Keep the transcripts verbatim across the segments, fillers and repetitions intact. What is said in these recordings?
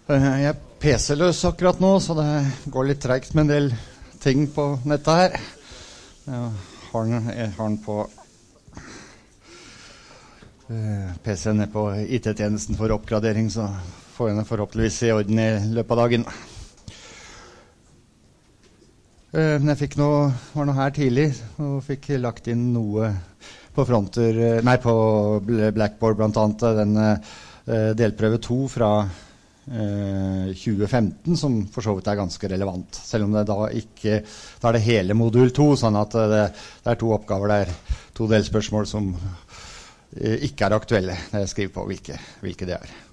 Jeg er P C-løs akkurat nå, så det går litt tregt med en del ting på nettet her. Jeg har den, jeg har den på uh, P C-en nede på I T-tjenesten for oppgradering, så får jeg den forhåpentligvis I orden I løpet av dagen. Uh, men jeg fikk noe, var noe her tidlig, og fikk lagt inn noe på fronter, nei, på Blackboard blant annet, den uh, delprøve to fra uh, tjue femten, som for så vidt er ganske relevant, selv om det da ikke, da er det hele modul to, sånn at det, det er to oppgaver der, to delspørsmål som uh, ikke er aktuelle, når jeg skriver på hvilke, hvilke det er.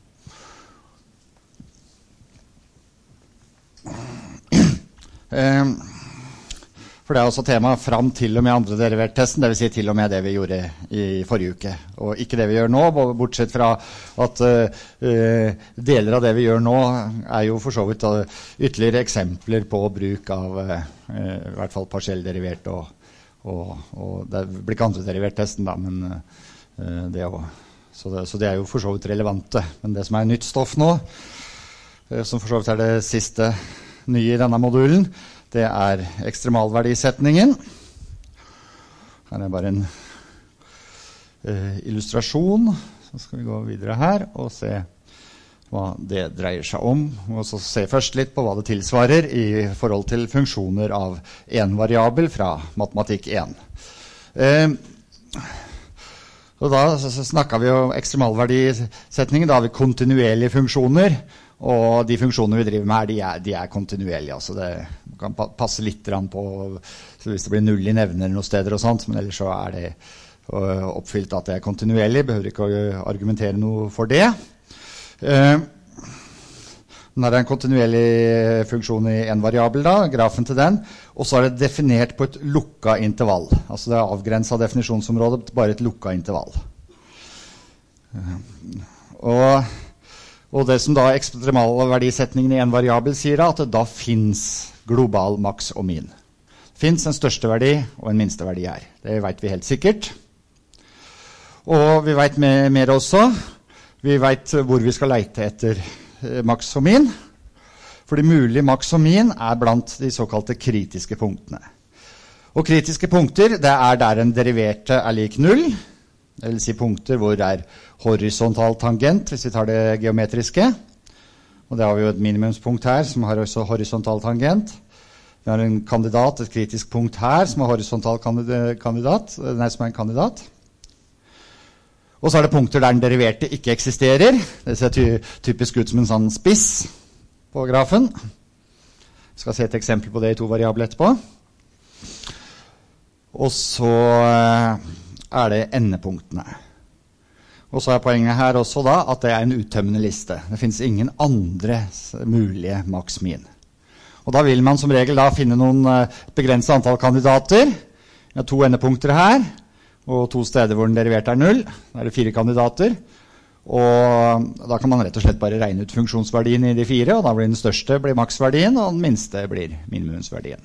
Um, For det er også tema fram til og med andre derivert-testen, det vil si til og med det vi gjorde I forrige uke. Og ikke det vi gjør nå, bortsett fra at uh, deler av det vi gjør nå er jo for så vidt uh, ytterligere eksempler på bruk av uh, I hvert fall partiell derivert, og, og, og det blir ikke andre derivert-testen da, men uh, det er jo, så, det, så det er jo for så vidt relevante. Men det som er nytt stoff nå, uh, som for så vidt er det siste nye I denne modulen, det er ekstremalverdisetningen. Her er bare en uh, illustrasjon. Så skal vi gå videre her og se hva det dreier seg om. Og så se først litt på hva det tilsvarer I forhold til funksjoner av en variabel fra matematikk én. Uh, og da snakket vi om ekstremalverdisetningen. Da har vi kontinuerlige funksjoner. Og de funksjonene vi driver med her, de er, de er kontinuerlige. Altså det kan passe litt på hvis det blir null I nevner noen steder og sånt, men ellers så er det oppfylt at det er kontinuerlig. Behøver ikke å argumentere noe for det. Uh, den er en kontinuerlig funksjon I en variabel da, grafen til den, og så er det definert på et lukket intervall. Altså det er avgrenset definisjonsområdet, bare et lukket intervall. Uh, og Og det som da ekstremalverdisetningen I en variabel sier da, at det da finnes global maks og min. Det finnes en største verdi og en minste verdi her. Det vet vi helt sikkert. Og vi vet mer, mer også. Vi vet hvor vi skal lete etter eh, maks og min. For de mulige maks og min er blant de såkalte kritiske punktene. Og kritiske punkter, det er der en deriverte er lik null. Det vil si punkter hvor det er horisontal tangent, hvis vi tar det geometriske. Og det har vi jo et minimumspunkt her, som har også horisontal tangent. Vi har en kandidat, et kritisk punkt her, som har horisontal kandidat, nei, som er en kandidat. Og så er det punkter der den deriverte ikke eksisterer. Det ser ty typisk ut som en sånn spiss på grafen. Vi skal se et eksempel på det I to variabler etterpå. Og så er det endepunktene. Og så er poenget her også da at det er en uttømmende liste. Det finnes ingen andre mulige maks-min. Og da vil man som regel da finne noen begrenset antall kandidater. Vi har to endepunkter her, og to steder hvor den deriverte er null. Da er det fire kandidater. Og da kan man rett og slett bare regne ut funksjonsverdien I de fire, og da blir den største blir maksverdien, og den minste blir minimumsverdien.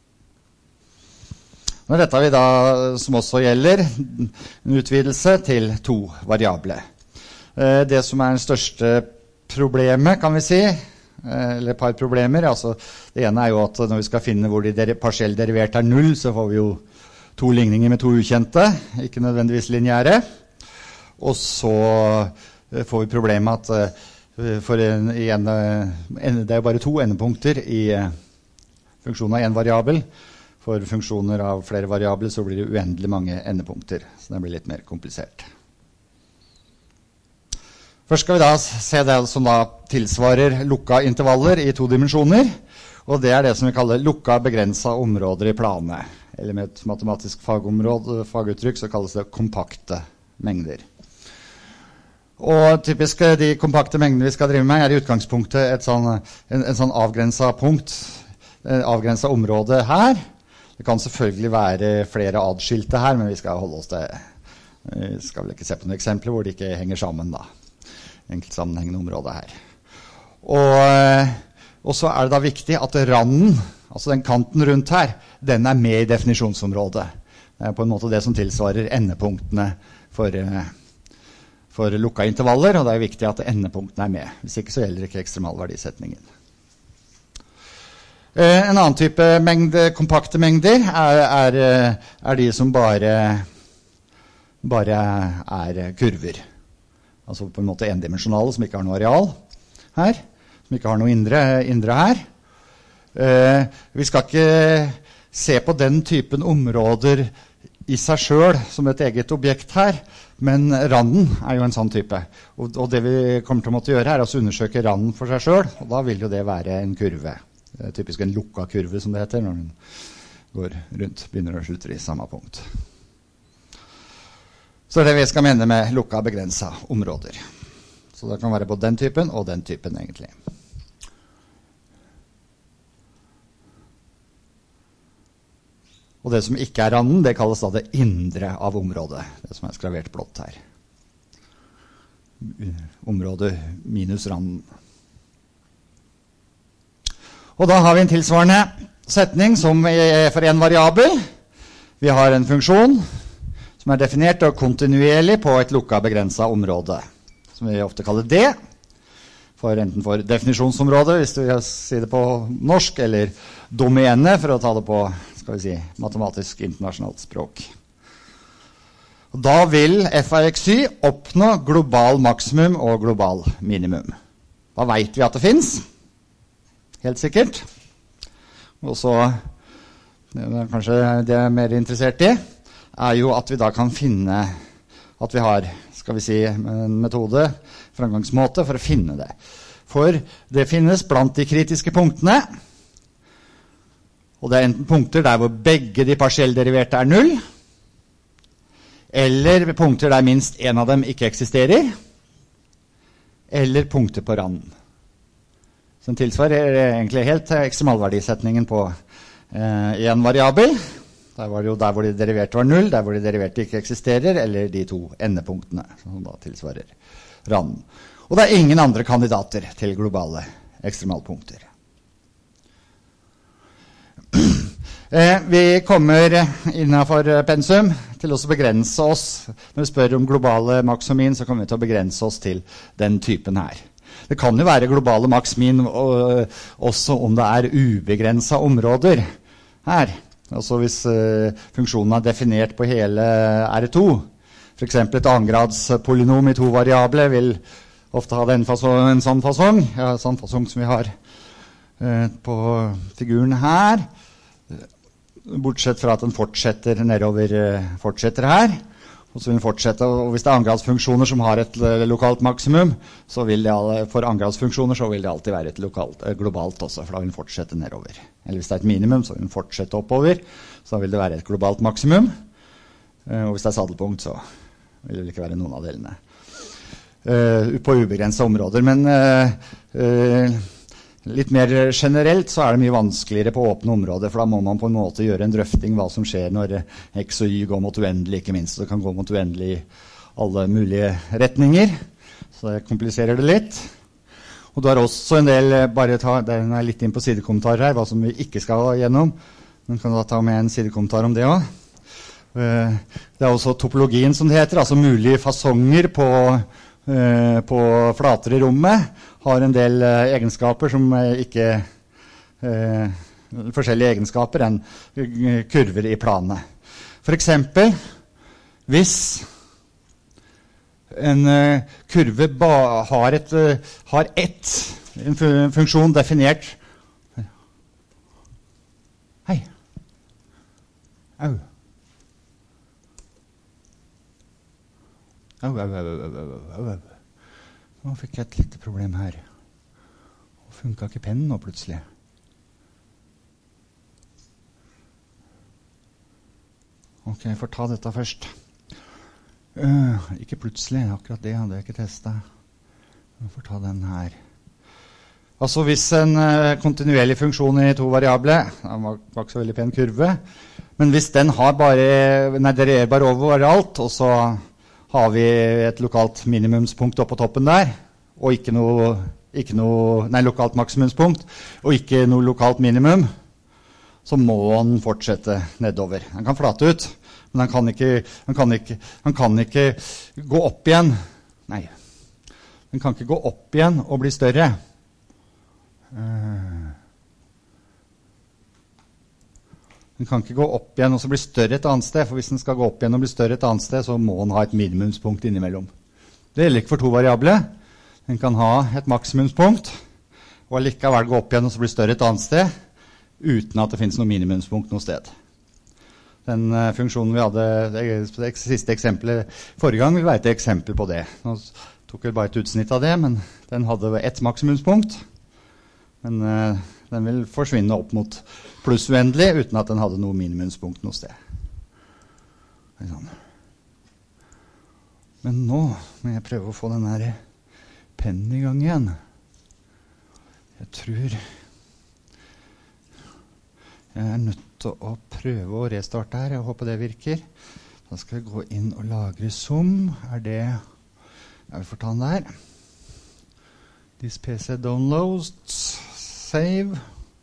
Men dette har vi da, som også gjelder, en utvidelse til to variabler. Det som er den største problemet, kan vi si, eller et par problemer, altså det ene er jo at når vi skal finne hvor de der, partiell derivert er null, så får vi jo to ligninger med to ukjente, ikke nødvendigvis lineære. Og så får vi problemet at for en, en, det er jo bare to endepunkter I funksjonen av en variabel. For funksjoner av flere variabler så blir det uendelig mange endepunkter, så det blir litt mer komplisert. Først skal vi da se det som da tilsvarer lukka intervaller I to dimensjoner, og det er det som vi kaller lukka begrenset områder I planene. Eller med et matematisk fagområde, faguttrykk, så kalles det kompakte mengder. Og typisk de kompakte mengdene vi skal drive med er I utgangspunktet et sånn, en, en sånn avgrenset punkt, en avgrenset område her. Det kan selvfølgelig være flere adskilte her, men vi skal holde oss til, vi skal vel ikke se på noen eksempler hvor de ikke henger sammen da. Enkelt sammenhengende område her. Og, og så er det da viktig at randen, altså den kanten rundt her, den er med I definisjonsområdet. Det er på en måte det som tilsvarer endepunktene for, for lukka intervaller, og det er viktig at endepunktene er med. Hvis ikke så gjelder ikke ekstremalverdisetningen. En annen type mengde, kompakte mengder er, er, er de som bare, bare er kurver. Altså på en måte endimensjonale, som ikke har noe areal her, som ikke har noe indre, indre her. Vi skal ikke se på den typen områder i seg selv som et eget objekt her, men randen er jo en sånn type. Og, og det vi kommer til å måtte gjøre her er å undersøke randen for seg selv, og da vil jo det være en kurve. Det er typisk en lukka kurve, som det heter, når den går rundt, begynner og slutter i samme punkt. Så det er det vi skal mene med lukka begrenset områder. Så det kan være både den typen og den typen, egentlig. Og det som ikke er randen, det kalles da det indre av området, det som er skravert blått her. Området minus randen. Og da har vi en tilsvarende setning som er for en variabel. Vi har en funksjon som er definert og kontinuerlig på et lukka begrenset område, som vi ofte kaller D, for enten for definisjonsområde, hvis du vil si det på norsk, eller domene, for å ta det på, skal vi si, matematisk internasjonalt språk. Og da vil f av xy oppnå global maksimum og global minimum. Da vet vi at det finnes. Helt sikkert. Og så, det er kanskje det jeg er mer interessert i, er jo at vi da kan finne at vi har, skal vi si, en metode, framgangsmåte for å finne det. For det finnes blant de kritiske punktene, og det er enten punkter der hvor begge de partiellderiverte er null, eller punkter der minst en av dem ikke eksisterer, eller punkter på randen. Som tilsvarer egentlig helt ekstremalverdisetningen på eh, en variabel. Der var det jo der hvor de deriverte var null, der hvor de deriverte ikke eksisterer, eller de to endepunktene, som da tilsvarer randen. Og det er ingen andre kandidater til globale ekstremalpunkter. Eh, vi kommer innenfor pensum til å begrense oss. Når vi spør om globale maksimin, så kommer vi til å begrense oss til den typen her. Det kan jo være globale maksimin også om det er ubegrenset områder her. Altså hvis uh, funksjonen er definert på hele R to, for eksempel et annengrads polynom i to variable vil ofte ha den fasong, en sånn fasong, ja, sånn fasong som vi har uh, på figuren her, bortsett fra at den fortsetter nedover, uh, fortsetter her. Og så vil den fortsette, og hvis det er annengradsfunksjoner som har et lokalt maksimum, så vil det, for annengradsfunksjoner så vil det alltid være et lokalt, globalt også, for da vil den fortsette nedover. Eller hvis det er et minimum, så vil den fortsette oppover, så vil det være et globalt maksimum. Og hvis det er sadelpunkt, så vil det ikke være noen av delene. På ubegrenset områder, men uh, litt mer generelt så er det mye vanskeligere på åpne områder, for da må man på en måte gjøre en drøfting hva som skjer når x og y går mot uendelig, ikke minst. Det kan gå mot uendelig i alle mulige retninger, så det kompliserer det litt. Og du har også en del, bare ta, den er litt inn på sidekommentarer her, hva som vi ikke skal gjennom, men kan da ta med en sidekommentar om det også. Det er også topologien som det heter, altså mulige fasonger på på flater i rommet har en del egenskaper som ikke eh, forskjellige egenskaper enn kurver i planet. For eksempel, hvis en uh, kurve ba, har, et, uh, har ett, en funksjon definert. Hei. Au. Au, au, au, au, au, au, au. Nå fikk jeg et lite problem her. Nå funket ikke pennen nå plutselig. Ok, jeg får ta dette først. Uh, ikke plutselig, akkurat det hadde jeg ikke testet. Jeg får ta den her. Altså hvis en uh, kontinuerlig funksjon i to variable, det var, var ikke så veldig pen kurve, men hvis den har bare, nei, derierbar overalt, og så har vi et lokalt minimumspunkt oppe på toppen der, og ikke noe, ikke noe nei, lokalt maksimumspunkt, og ikke noe lokalt minimum, så må han fortsette nedover. Han kan flate ut, men han kan ikke, han kan ikke, han kan ikke gå opp igjen Nei, den kan ikke gå opp igjen og bli større. Uh, den kan ikke gå opp igjen og så bli større et annet sted, for hvis den skal gå opp igjen og bli større et annet sted, så må den ha et minimumspunkt innimellom. Det gjelder ikke for to variable. Den kan ha et maksimumspunkt, og allikevel gå opp igjen og så bli større et annet sted, uten at det finnes noe minimumspunkt noe sted. Den uh, funksjonen vi hadde, det, det siste eksempelet forrige gang, vi vet et eksempel på det. Nå tok jeg bare et utsnitt av det, men den hadde ett maksimumspunkt. Men uh, den vil forsvinne opp mot pluss uendelig, uten at den hadde noe minimumspunkt noe sted. Sånn. Men nå må jeg prøve å få den her pennen i gang igjen. Jeg tror jeg er nødt til å prøve å restarte her. Jeg håper det virker. Da skal jeg gå inn og lagre som. Er det... Jeg får ta den der. This P C downloads. Save.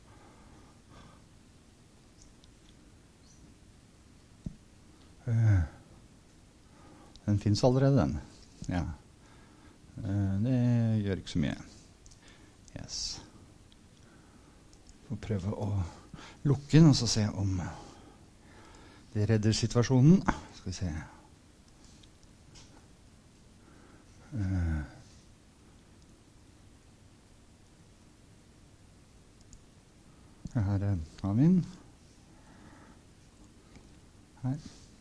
Uh, den finnes allerede, den. Ja. Uh, det gjør ikke så mye. Yes. Får prøve å lukke den, og så se om det redder situasjonen. Skal vi se. Uh. Her er min. Her.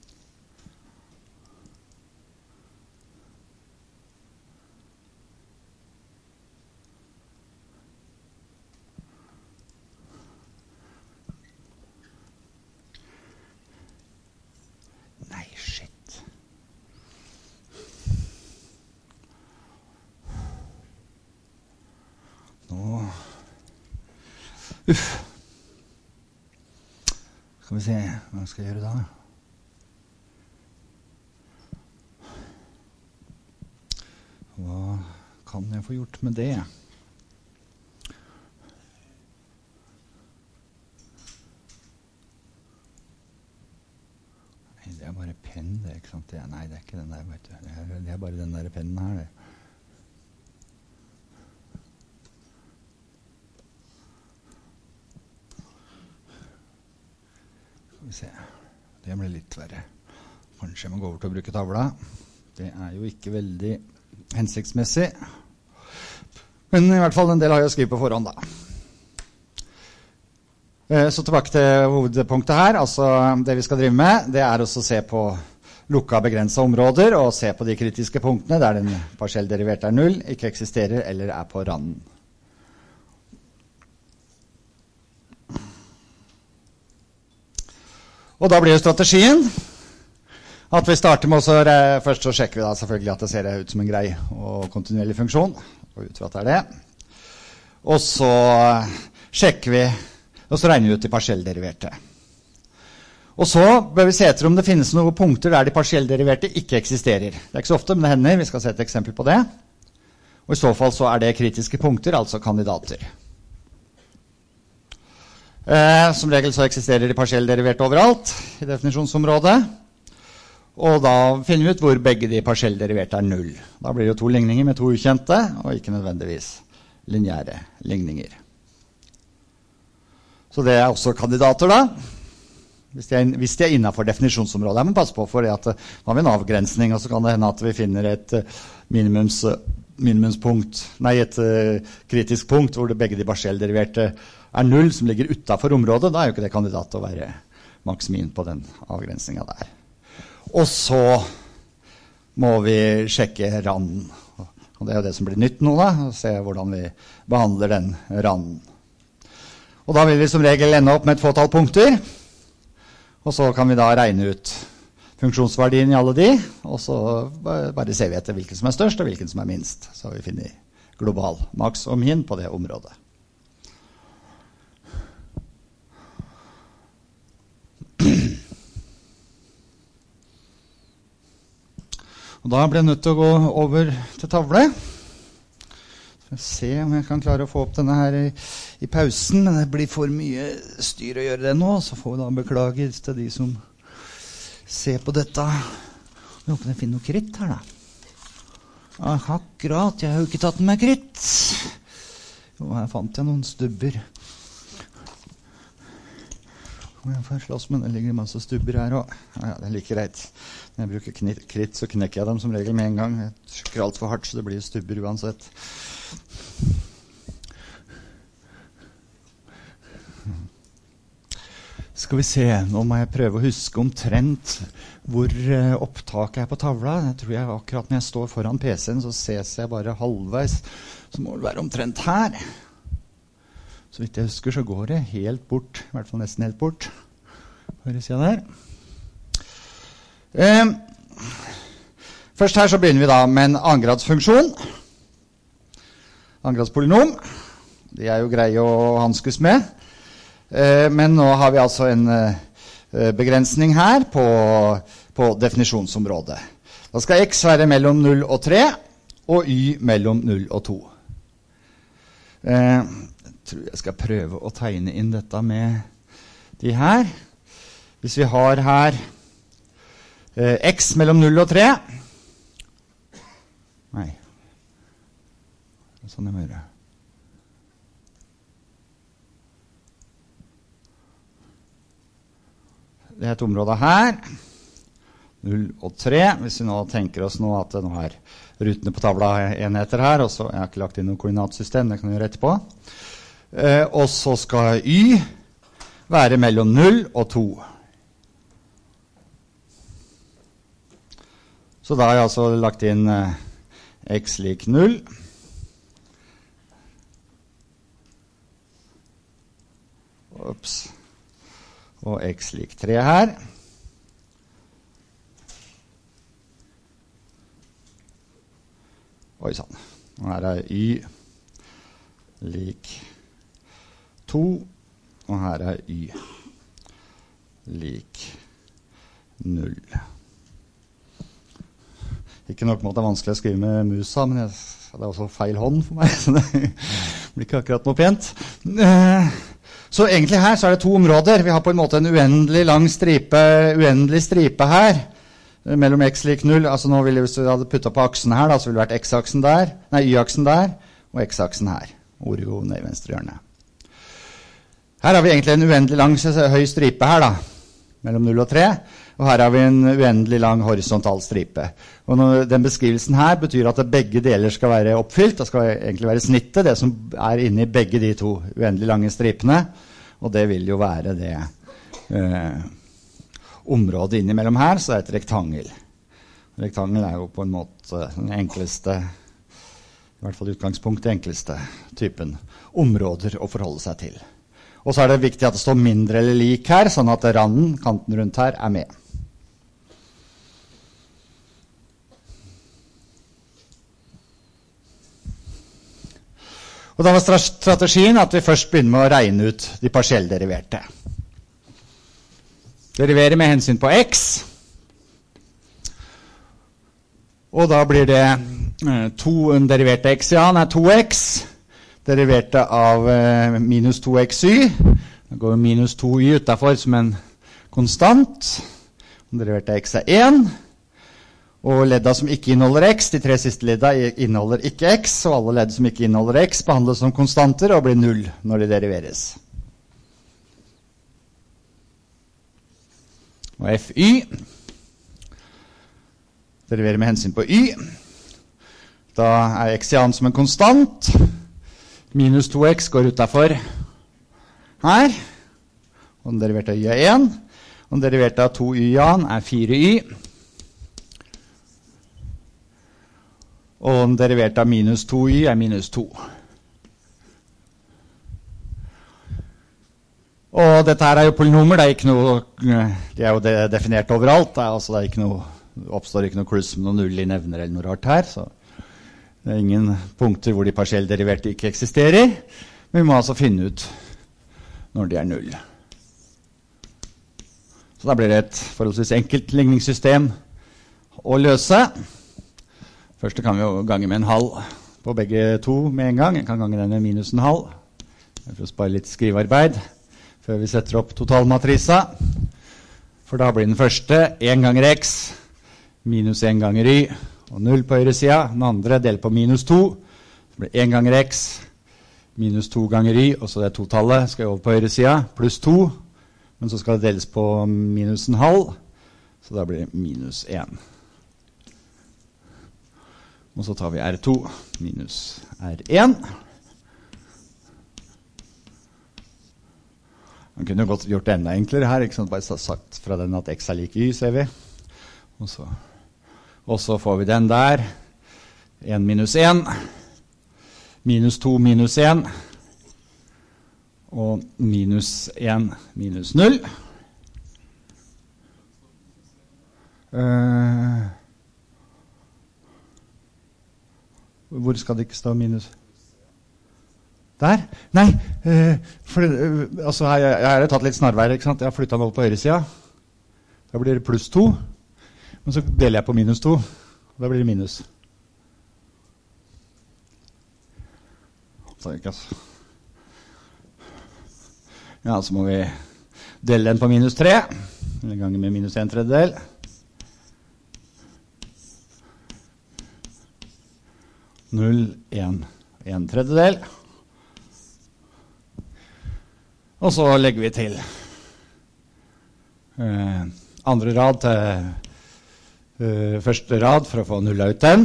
Nei, shit. Nå... Uff. Skal vi se, hva skal jeg gjøre da? Hva kan jeg få gjort med det? Nei, det er bare penn, det, ikke sant? Det er, nei, det er ikke den der, vet du. Det er, det er bare den der pennen her, det. Se. Det ble litt verre. Kanskje jeg må gå over til å bruke tavla. Det er jo ikke veldig hensiktsmessig. Men i hvert fall en del har jeg å skrive på forhånd da. Så tilbake til hovedpunktet her. Altså det vi skal drive med, det er også å se på lukka begrenset områder og se på de kritiske punktene der den partiellderiverte er null, ikke eksisterer eller er på randen. Og da blir jo strategien at vi starter med å først så sjekker vi da selvfølgelig at det ser ut som en grei og kontinuerlig funksjon, og ut fra at det er det. Og så sjekker vi, og så regner vi ut de partiellderiverte. Og så bør vi se etter om det finnes noen punkter der de partiellderiverte ikke eksisterer. Det er ikke så ofte, men det hender. Vi skal se et eksempel på det. Og i så fall så er det kritiske punkter, altså kandidater. Eh, som regel så eksisterer de partiellderiverte overalt i definisjonsområdet. Og da finner vi ut hvor begge de partiellderiverte er null. Da blir det jo to ligninger med to ukjente, og ikke nødvendigvis lineære ligninger. Så det er også kandidater da. Hvis de er, hvis de er innenfor definisjonsområdet. Men pass på, for at nå har vi en avgrensning, og så kan det hende at vi finner et minimums, minimumspunkt, nei, et uh, kritisk punkt hvor det begge de partiellderiverte er null, som ligger utenfor området. Da er jo ikke det kandidat til å være maksimin på den avgrensningen der. Og så må vi sjekke randen. Og det er jo det som blir nytt nå da, og se hvordan vi behandler den randen. Og da vil vi som regel ende opp med et fåtall punkter, og så kan vi da regne ut funksjonsverdien i alle de, og så bare ser vi etter hvilken som er størst og hvilken som er minst. Så vi finner global maks og min på det området. Og da ble jeg nødt til å gå over til tavle. Skal jeg se om jeg kan klare å få opp denne her i, i pausen, men det blir for mye styr å gjøre det nå, så får vi da beklage til de som ser på dette. Jeg håper jeg finner noe kritt her da. Ah, akkurat, jeg har jo ikke tatt den med kritt. Jo, her fant jeg noen stubber. Jeg får slåss, men det ligger masse stubber her også. Ja, ja, det er like greit. Når jeg bruker kritt, så knekker jeg dem som regel med en gang. Jeg trykker alt for hardt, så det blir stubber uansett. Skal vi se, nå må jeg prøve å huske omtrent hvor uh, opptaket er på tavla. Jeg tror jeg akkurat når jeg står foran P C-en, så ses jeg bare halvveis. Så må det være omtrent her. Så vidt jeg husker, så går det helt bort, i hvert fall nesten helt bort. Høyre siden der. Uh, først her så begynner vi da med en annengradsfunksjon. Annengradspolynom. De er jo greie å hanskes med. Men nå har vi altså en begrensning her på, på definisjonsområdet. Da skal x være mellom null og tre, og y mellom null og to. Jeg tror jeg skal prøve å tegne inn dette med de her. Hvis vi har her x mellom null og tre. Nei. Sånn jeg må gjøre. Det er et område her, null og tre, hvis vi nå tenker oss nå at det nå er rutene på tavla enheter her, og så jeg har ikke lagt inn noe koordinatsystem, det kan vi gjøre etterpå. Eh, og så skal y være mellom null og to. Så da har jeg altså lagt inn eh, x lik null. Ups. Og x lik tre her. Oi sann. Nå her er y lik to, og her er y lik null. Ikke nok med at det er vanskelig å skrive med musa, men jeg, det er også feil hånd for meg, så det blir ikke akkurat noe pent. Så egentlig her så er det to områder. Vi har på en måte en uendelig lang stripe, uendelig stripe her, mellom x lik null. Altså nå ville hvis vi hadde puttet på aksen her, da, så ville det vært x-aksen der, nei, y-aksen der, og x-aksen her. Ordet jo ned i venstre hjørne. Her har vi egentlig en uendelig lang høy stripe her da, mellom null og tre, og her har vi en uendelig lang horisontal stripe. Og når den beskrivelsen her betyr at begge deler skal være oppfylt, det skal egentlig være snittet, det som er inne i begge de to uendelig lange stripene, og det vil jo være det eh, området innimellom her, så det er et rektangel. Rektangel er jo på en måte den enkleste, i hvert fall utgangspunkt, den enkleste typen områder å forholde seg til. Og så er det viktig at det står mindre eller lik her, sånn at randen, kanten rundt her, er med. Og da var strategien at vi først begynner med å regne ut de partiellderiverte. Derivere med hensyn på x. Og da blir det to deriverte x, ja, nei, to x. Deriverte av eh, minus to x y. Da går minus to y utenfor som en konstant. Deriverte x er én. Og ledda som ikke inneholder x, de tre siste ledda inneholder ikke x, og alle ledd som ikke inneholder x behandles som konstanter og blir null når de deriveres. Og fy deriverer med hensyn på y. Da er x i annen som en konstant. Minus to x går utenfor her. Og den deriverte av y er én. Og den deriverte av to y i annen er fire y. Og den deriverte av minus to y er minus to. Og dette her er jo polynomer, det er ikke noe, de er jo definert overalt, det er, altså, det er ikke noe, det oppstår ikke noe kluss med noen null i nevner eller noe rart her, så det er ingen punkter hvor de partiellderiverte ikke eksisterer, men vi må altså finne ut når de er null. Så da blir det et forholdsvis enkelt ligningssystem å løse. Først kan vi jo gange med en halv på begge to med en gang. Jeg kan gange den med minus en halv. Jeg får spare litt skrivearbeid før vi setter opp totalmatrisa. For da blir den første en ganger x minus en ganger y, og null på høyre sida. Den andre deler på minus to. Så blir det en ganger x, minus to ganger y, og så det totallet skal over på høyre sida, pluss to. Men så skal det deles på minus en halv, så da blir det minus en. Og så tar vi R to minus R en. Man kunne godt gjort det enda enklere her, ikke sant? Bare sagt fra den at x er lik y, ser vi. Og så, og så får vi den der. en minus en. Minus to minus en. Og minus en minus null. Uh, hvor skal det ikke stå minus? Der? Nei, uh, for, uh, altså her, jeg, jeg har tatt litt snarveier, ikke sant? Jeg har flyttet den over på høyre siden. Da blir det pluss to. Men så deler jeg på minus to. Og da blir det minus. Så ikke, altså. Ja, så må vi dele den på minus tre, eller ganger med minus en tredjedel. null, en, en tredjedel. Og så legger vi til eh, andre rad til eh, første rad for å få nulla ut den.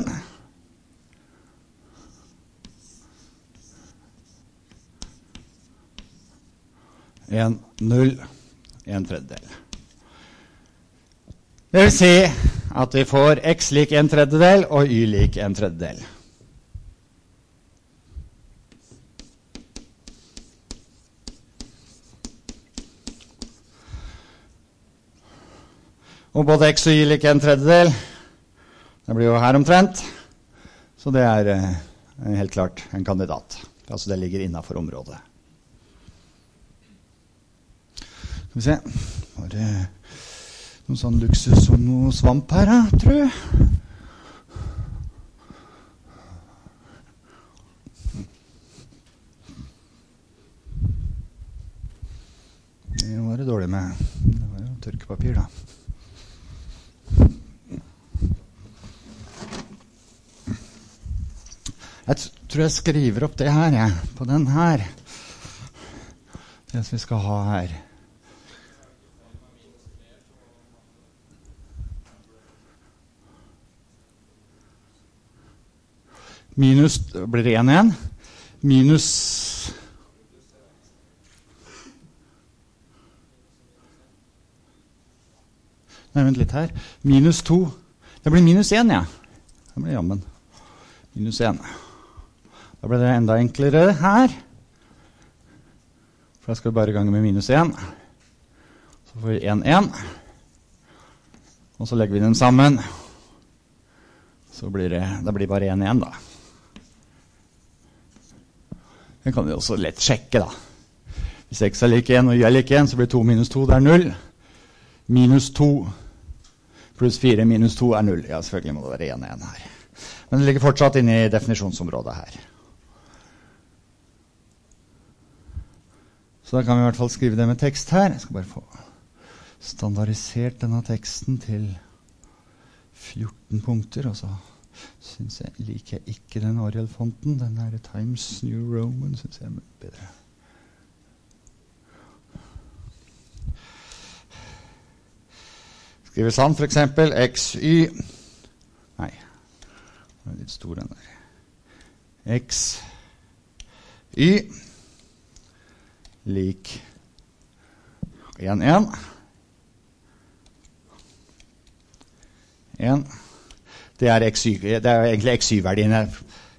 en, null, en tredjedel. Det vil si at vi får x lik en tredjedel og y lik en tredjedel. Og både x og y lik en tredjedel, det blir jo her omtrent, så det er eh, helt klart en kandidat. Altså det ligger innenfor området. Skal vi se, var det noen sånn luksus som noe svamp her, da, tror jeg? Det var det dårlig med. Det var jo tørkepapir, da. Jeg tror jeg skriver opp det her, jeg, på den her. Det som vi skal ha her. Minus, blir det en igjen? Minus... Nei, vent litt her. Minus to. Det blir minus en, ja. Det blir jammen. Minus en. Da ble det enda enklere her. For da skal vi bare gange med minus en. Så får vi en, en. Og så legger vi den sammen. Så blir det, da blir det bare en igjen, da. Det kan vi også lett sjekke, da. Hvis x er lik en og y er lik en, så blir to minus to, det er null. Minus to pluss fire minus to er null. Ja, selvfølgelig må det være en igjen her. Men det ligger fortsatt inne i definisjonsområdet her. Så da kan vi i hvert fall skrive det med tekst her. Jeg skal bare få standardisert denne teksten til fjorten punkter, og så synes jeg, liker jeg ikke den Arial-fonten. Den her Times New Roman synes jeg er bedre. Skriver sånn, for eksempel, x, y. Nei, det er litt stor den der. X, y, lik en, en. en. Det er, x, y, det er egentlig x, y-verdien her.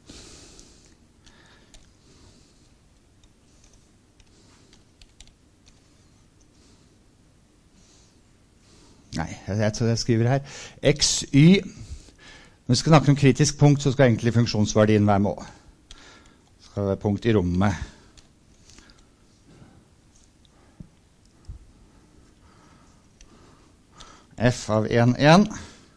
Nei, jeg tror jeg skriver her. X, y. Når vi skal snakke om kritisk punkt, så skal egentlig funksjonsverdien være med. Det skal være punkt i rommet. F av en, en.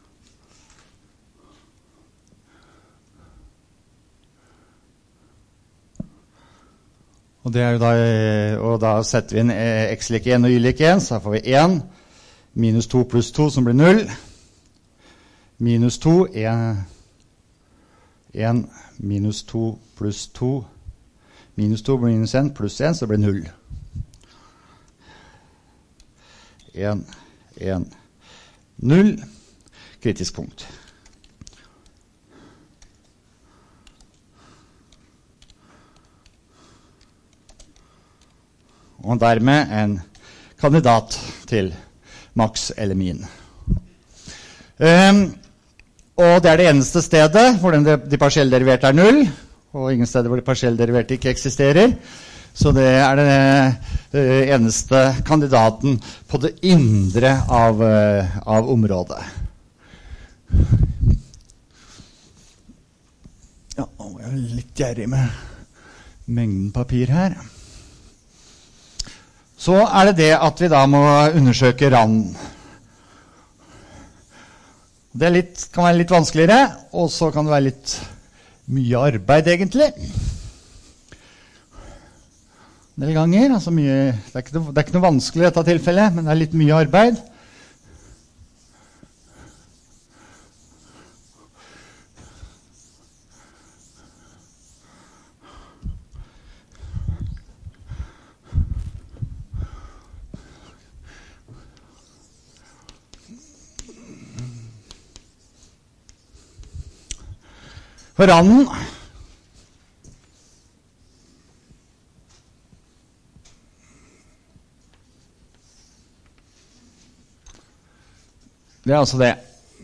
Og, det er jo da, og da setter vi inn x lik en og y lik en, så da får vi en. Minus to pluss to som blir null. Minus to, en, en minus to pluss to. Minus to blir minus en, pluss en, så det blir null. en, en, null. Kritisk punkt. Og dermed en kandidat til maks eller min. Um, og det er det eneste stedet hvor den, de partielle deriverte er null, og ingen steder hvor de partielle deriverte ikke eksisterer. Så det er det uh, eneste kandidaten på det indre av, uh, av området. Ja, nå er jeg litt gjerrig med mengden papir her. Så er det det at vi da må undersøke randen. Det er litt, kan være litt vanskeligere, og så kan det være litt mye arbeid egentlig. En del ganger, altså mye, det, er ikke noe, det er ikke noe vanskelig i dette tilfellet, men det er litt mye arbeid. For randen det er altså det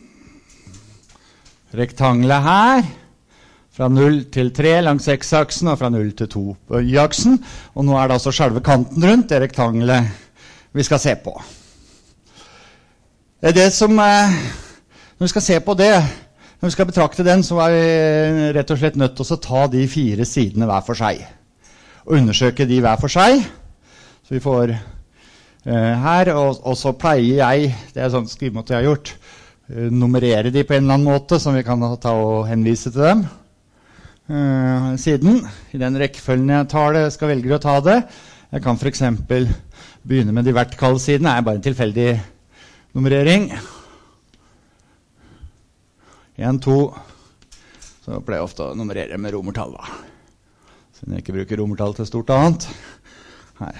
rektangelet her fra null til tre langs x-aksen og fra null til to på y-aksen, og nå er det altså selve kanten rundt det rektangelet vi skal se på. Det er det som når vi skal se på det, når vi skal betrakte den, så er vi rett og slett nødt til å ta de fire sidene hver for seg. Og undersøke de hver for seg. Så vi får uh, her, og, og så pleier jeg, det er sånn skrivemåte jeg har gjort, uh, nummerere de på en eller annen måte, som vi kan ta og henvise til dem. Uh, siden, i den rekkefølgen jeg tar det, skal velge å ta det. Jeg kan for eksempel begynne med de vertikale sidene, det er bare en tilfeldig nummerering. en, to, så pleier jeg ofte å nummerere med romertall da. Siden jeg ikke bruker romertall til stort annet. Her.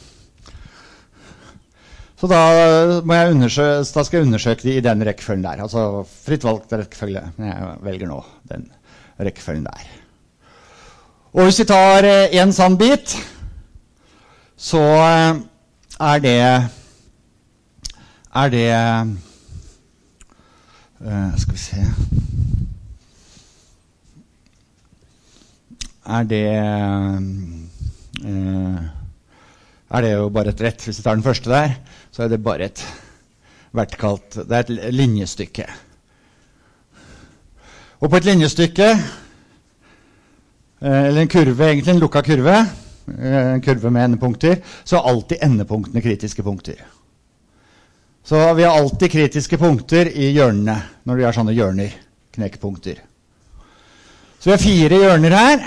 Så da, må jeg undersøke, da skal jeg undersøke de i den rekkefølgen der. Altså fritt valgt rekkefølge, men jeg velger nå den rekkefølgen der. Og hvis vi tar en sånn bit, så er det, er det Uh, skal vi se er det uh, er det jo bare et rett, hvis vi tar den første der, så er det bare et vertikalt, det er et linjestykke. Og på et linjestykke uh, eller en kurve, egentlig en lukket kurve, uh, en kurve med endepunkter, så er alltid endepunktene kritiske punkter. Så vi har alltid kritiske punkter i hjørnene, når vi har sånne hjørner, knekkpunkter. Så vi har fire hjørner her.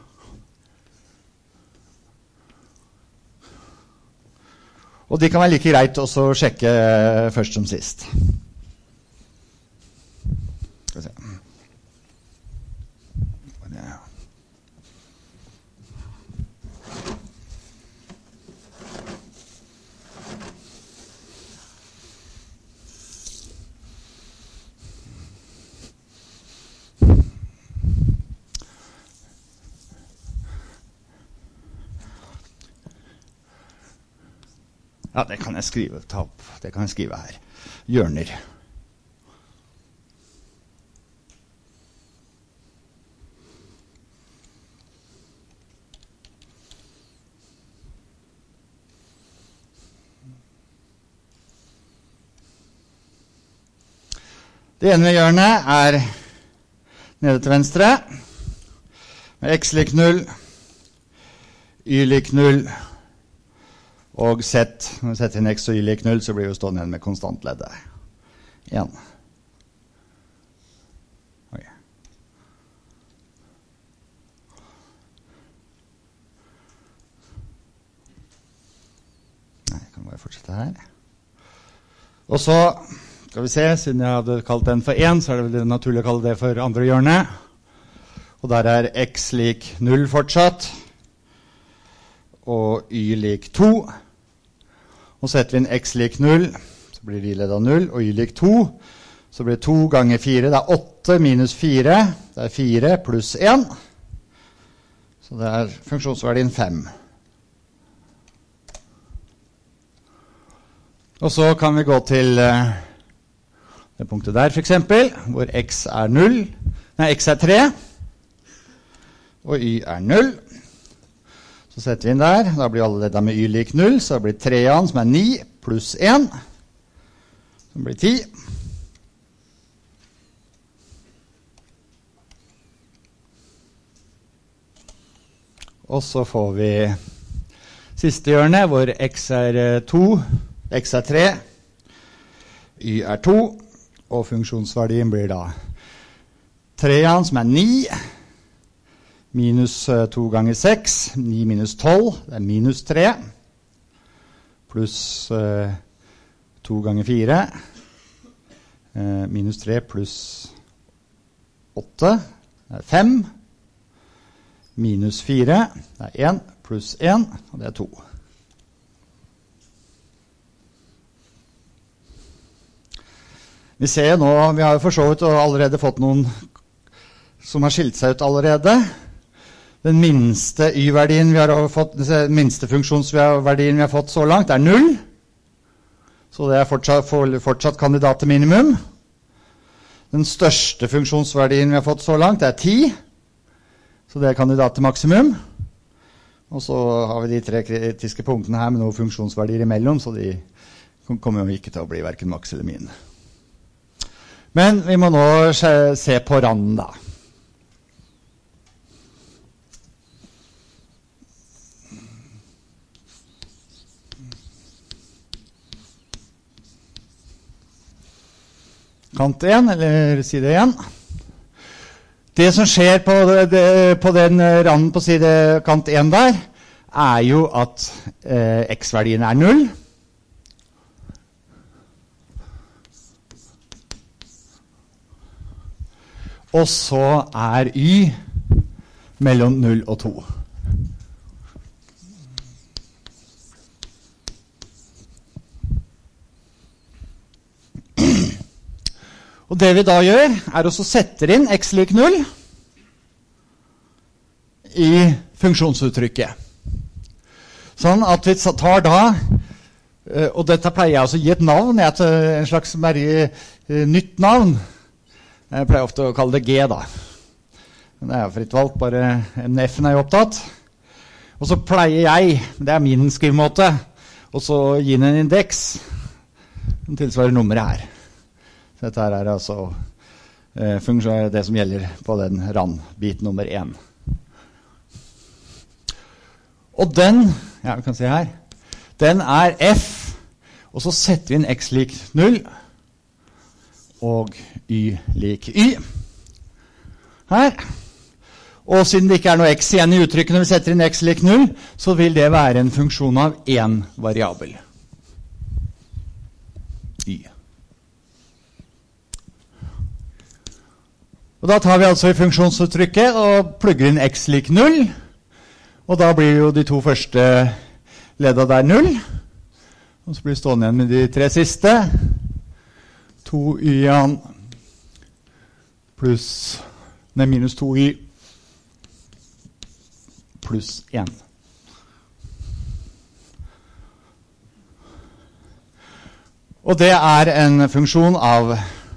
Og de kan være like greit også å sjekke først som sist. Skal vi se. Ja, det kan jeg skrive, ta opp. Det kan jeg skrive her. Hjørner. Det ene hjørnet er nede til venstre, med x lik null, y lik null, og z, når vi setter inn x og y lik null, så blir vi stående igjen med konstantleddet. Igjen. Oi. Nei, jeg kan bare fortsette her. Og så skal vi se, siden jeg hadde kalt den for en, så er det vel naturlig å kalle det for andre hjørnet. Og der er x lik null fortsatt, og y lik to. Og setter vi inn x lik null, så blir y ledd av null, og y lik to. Så blir det to ganger fire, det er åtte minus fire, det er fire pluss en. Så det er funksjonsverdien fem. Og så kan vi gå til uh, det punktet der for eksempel, hvor x er null, nei, x er tre, og y er null. Så setter vi inn der, da blir alle ledda med y lik null, så blir trean som er ni, pluss en, som blir ti. Og så får vi siste hjørne, hvor x er to, x er tre, y er to, og funksjonsverdien blir da trean som er ni, minus to ganger seks, ni minus tolv, det er minus tre, pluss uh, to ganger fire, uh, minus tre pluss åtte, det er fem, minus fire, det er en, pluss en, og det er to. Vi ser nå, vi har jo for så vidt allerede fått noen som har skilt seg ut allerede. Den minste y-verdien vi har fått, den minste funksjonsverdien vi har fått så langt er null. Så det er fortsatt, fortsatt kandidat til minimum. Den største funksjonsverdien vi har fått så langt er ti. Så det er kandidat til maksimum. Og så har vi de tre kritiske punktene her med noen funksjonsverdier imellom, så de kommer jo ikke til å bli hverken maks eller min. Men vi må nå se på randen da. Kant én, eller side én. Det som skjer på, det, på den randen på side kant én der, er jo at eh, x-verdien er null. Og så er y mellom null og to. Og det vi da gjør, er å sette inn x lik null i funksjonsuttrykket. Sånn at vi tar da, og dette pleier jeg også å gi et navn, en slags merke, nytt navn. Jeg pleier ofte å kalle det G da. Men det er jo fritt valgt, bare en F-en er jo opptatt. Og så pleier jeg, det er min skrivemåte, og så gi den en indeks, som tilsvarer nummeret her. Så dette her er altså eh, det som gjelder på den rand, bit nummer én. Og den, ja, vi kan se her, den er F, og så setter vi inn x lik null, og y lik y. Her. Og siden det ikke er noe x igjen i uttrykket når vi setter inn x lik null, så vil det være en funksjon av en variabel. Y. Og da tar vi altså i funksjonsuttrykket og plugger inn x lik null, og da blir jo de to første ledda der null, og så blir det stående igjen med de tre siste, to y-en pluss, nei, minus to y pluss en. Og det er en funksjon av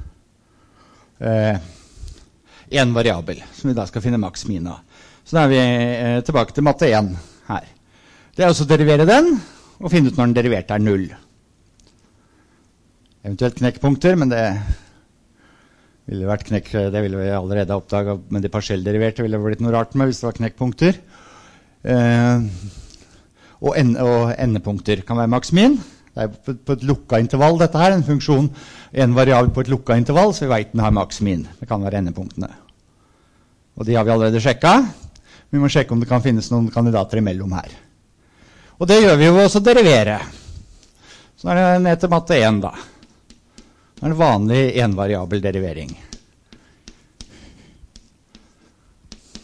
eh, en variabel, som vi da skal finne maks min av. Så da er vi eh, tilbake til matte én her. Det er også å derivere den, og finne ut når den deriverte er null. Eventuelt knekkpunkter, men det ville vært knekk, det ville vi allerede oppdaget, men de partiellderiverte ville vært noe rart med hvis det var knekkpunkter. Eh, og, en, og endepunkter kan være maks min. Det er på, på et lukket intervall dette her, en funksjon, en variabel på et lukket intervall, så vi vet den har maks min. Det kan være endepunktene. Og de har vi allerede sjekket. Vi må sjekke om det kan finnes noen kandidater imellom her. Og det gjør vi jo også derivere. Så er det ned til matte én da. Det er en vanlig envariabel derivering.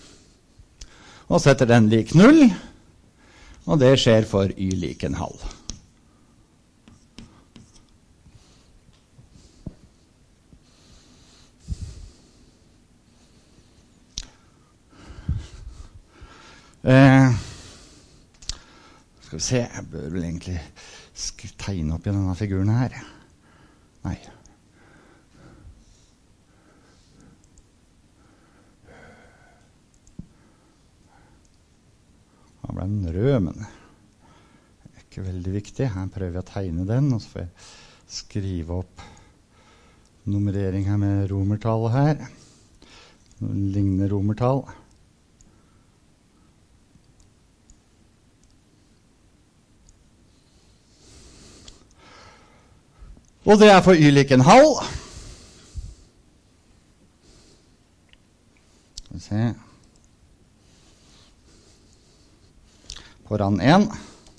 og setter den lik null, og det skjer for y lik en halv. Eh, skal vi se, jeg bør vel egentlig tegne opp i denne figuren her. Nei. Da ble den rød, men det er ikke veldig viktig. Her prøver jeg å tegne den, og så får jeg skrive opp nummerering her med romertall her. Lignende romertall. Og det er for y lik en halv. Skal vi se. På rand en.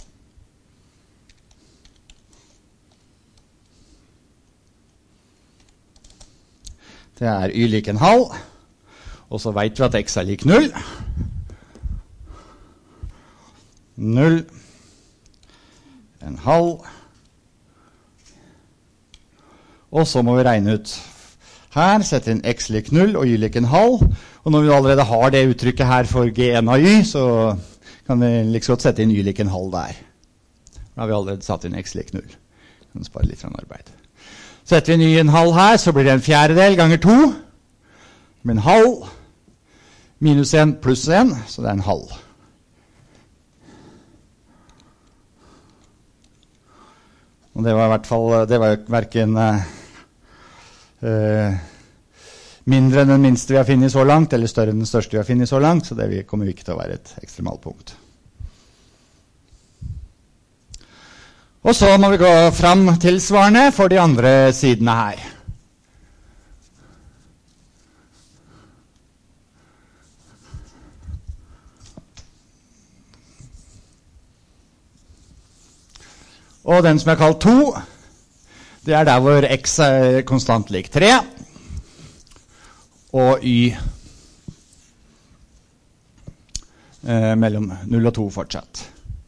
Det er y lik en halv. Og så vet vi at x er lik null. Null. En halv. Og så må vi regne ut her, sette inn x lik null og y lik en halv. Og når vi allerede har det uttrykket her for g en av y, så kan vi liksom godt sette inn y lik en halv der. Da har vi allerede satt inn x lik null. Kan spare litt fra arbeid. Setter vi inn y en halv her, så blir det en fjerdedel ganger to. Det blir en halv. Minus en pluss en, så det er en halv. Og det var i hvert fall, det var jo hverken uh, uh, mindre enn den minste vi har finnet så langt, eller større enn den største vi har finnet så langt, så det kommer ikke til å være et ekstremalpunkt. Og så må vi gå fram tilsvarende for de andre sidene her. Og den som er kalt to, det er der hvor x er konstant lik tre, og y eh, mellom null og to fortsatt.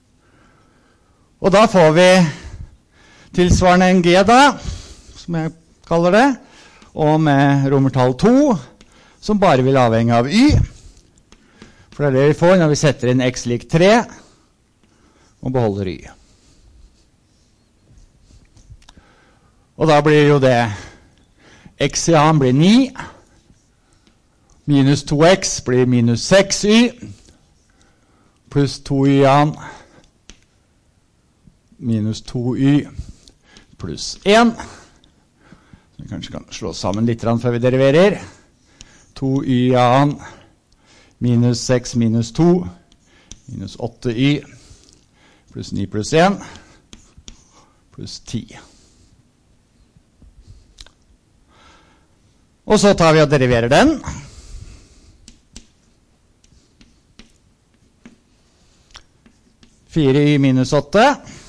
Og da får vi tilsvarende en g da, som jeg kaller det, og med romertall to, som bare vil avhenge av y. For det er det vi får når vi setter inn x lik tre, og beholder y. Og da blir jo det x i annen blir ni, minus to x blir minus seks y, pluss to y i annen, minus to y, pluss en. Så vi kanskje kan slå sammen litt før vi deriverer. to y i annen, minus seks minus to, minus åtte y, pluss ni pluss en, pluss ti. Og så tar vi og deriverer den. fire y minus åtte.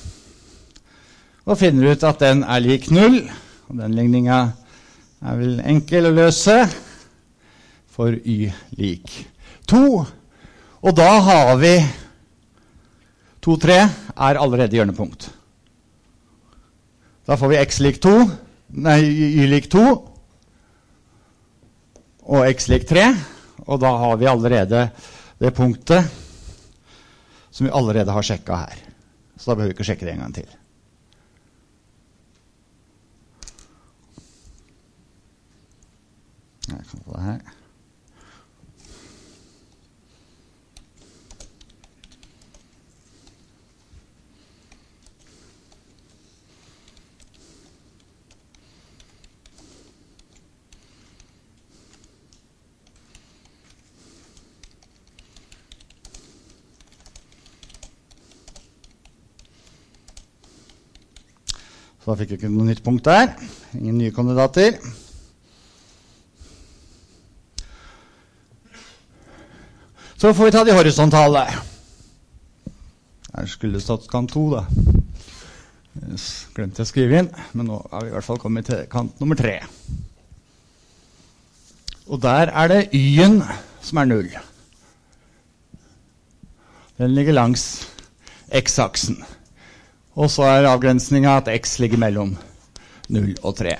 Og finner ut at den er lik null. Og den ligningen er vel enkel å løse. For y lik to. Og da har vi to tre er allerede hjørnepunkt. Da får vi x lik to. Nei, y lik to. Og x lik tre, og da har vi allerede det punktet som vi allerede har sjekket her. Så da behøver vi ikke sjekke det en gang til. Jeg kan få det her. Så da fikk vi ikke noe nytt punkt der. Ingen nye kandidater. Så får vi ta de horisontale. Her skulle det stått kant to da. Jeg glemte jeg å skrive inn, men nå har vi i hvert fall kommet til kant nummer tre. Og der er det y-en som er null. Den ligger langs x-aksen. Og så er avgrensningen at x ligger mellom null og tre.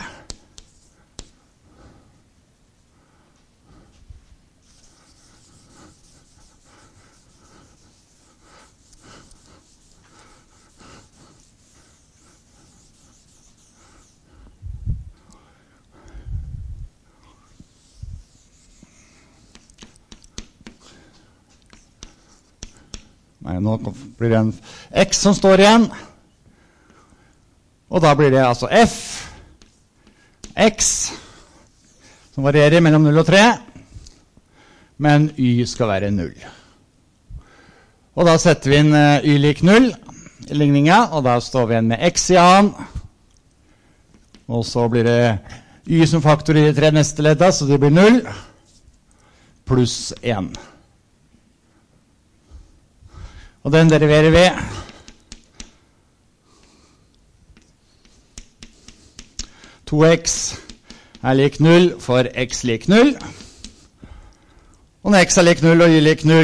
Nei, nå blir det en x som står igjen. Og da blir det altså f, x, som varierer mellom null og tre, men y skal være null. Og da setter vi inn y lik null i ligningen, og da står vi igjen med x i annen. Og så blir det y som faktor i de tre neste ledda, så det blir null, pluss en. Og den deriverer vi. to x er lik null for x lik null. Og når x er lik null og y lik null,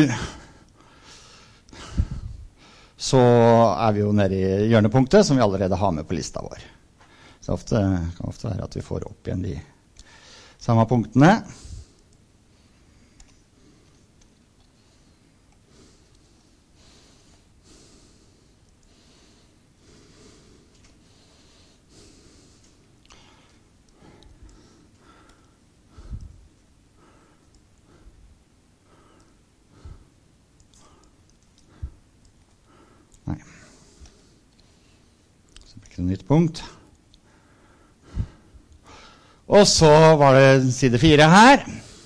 så er vi jo nede i hjørnepunktet som vi allerede har med på lista vår. Så ofte, kan ofte være at vi får opp igjen de samme punktene. Nytt punkt. Og så var det side fire her.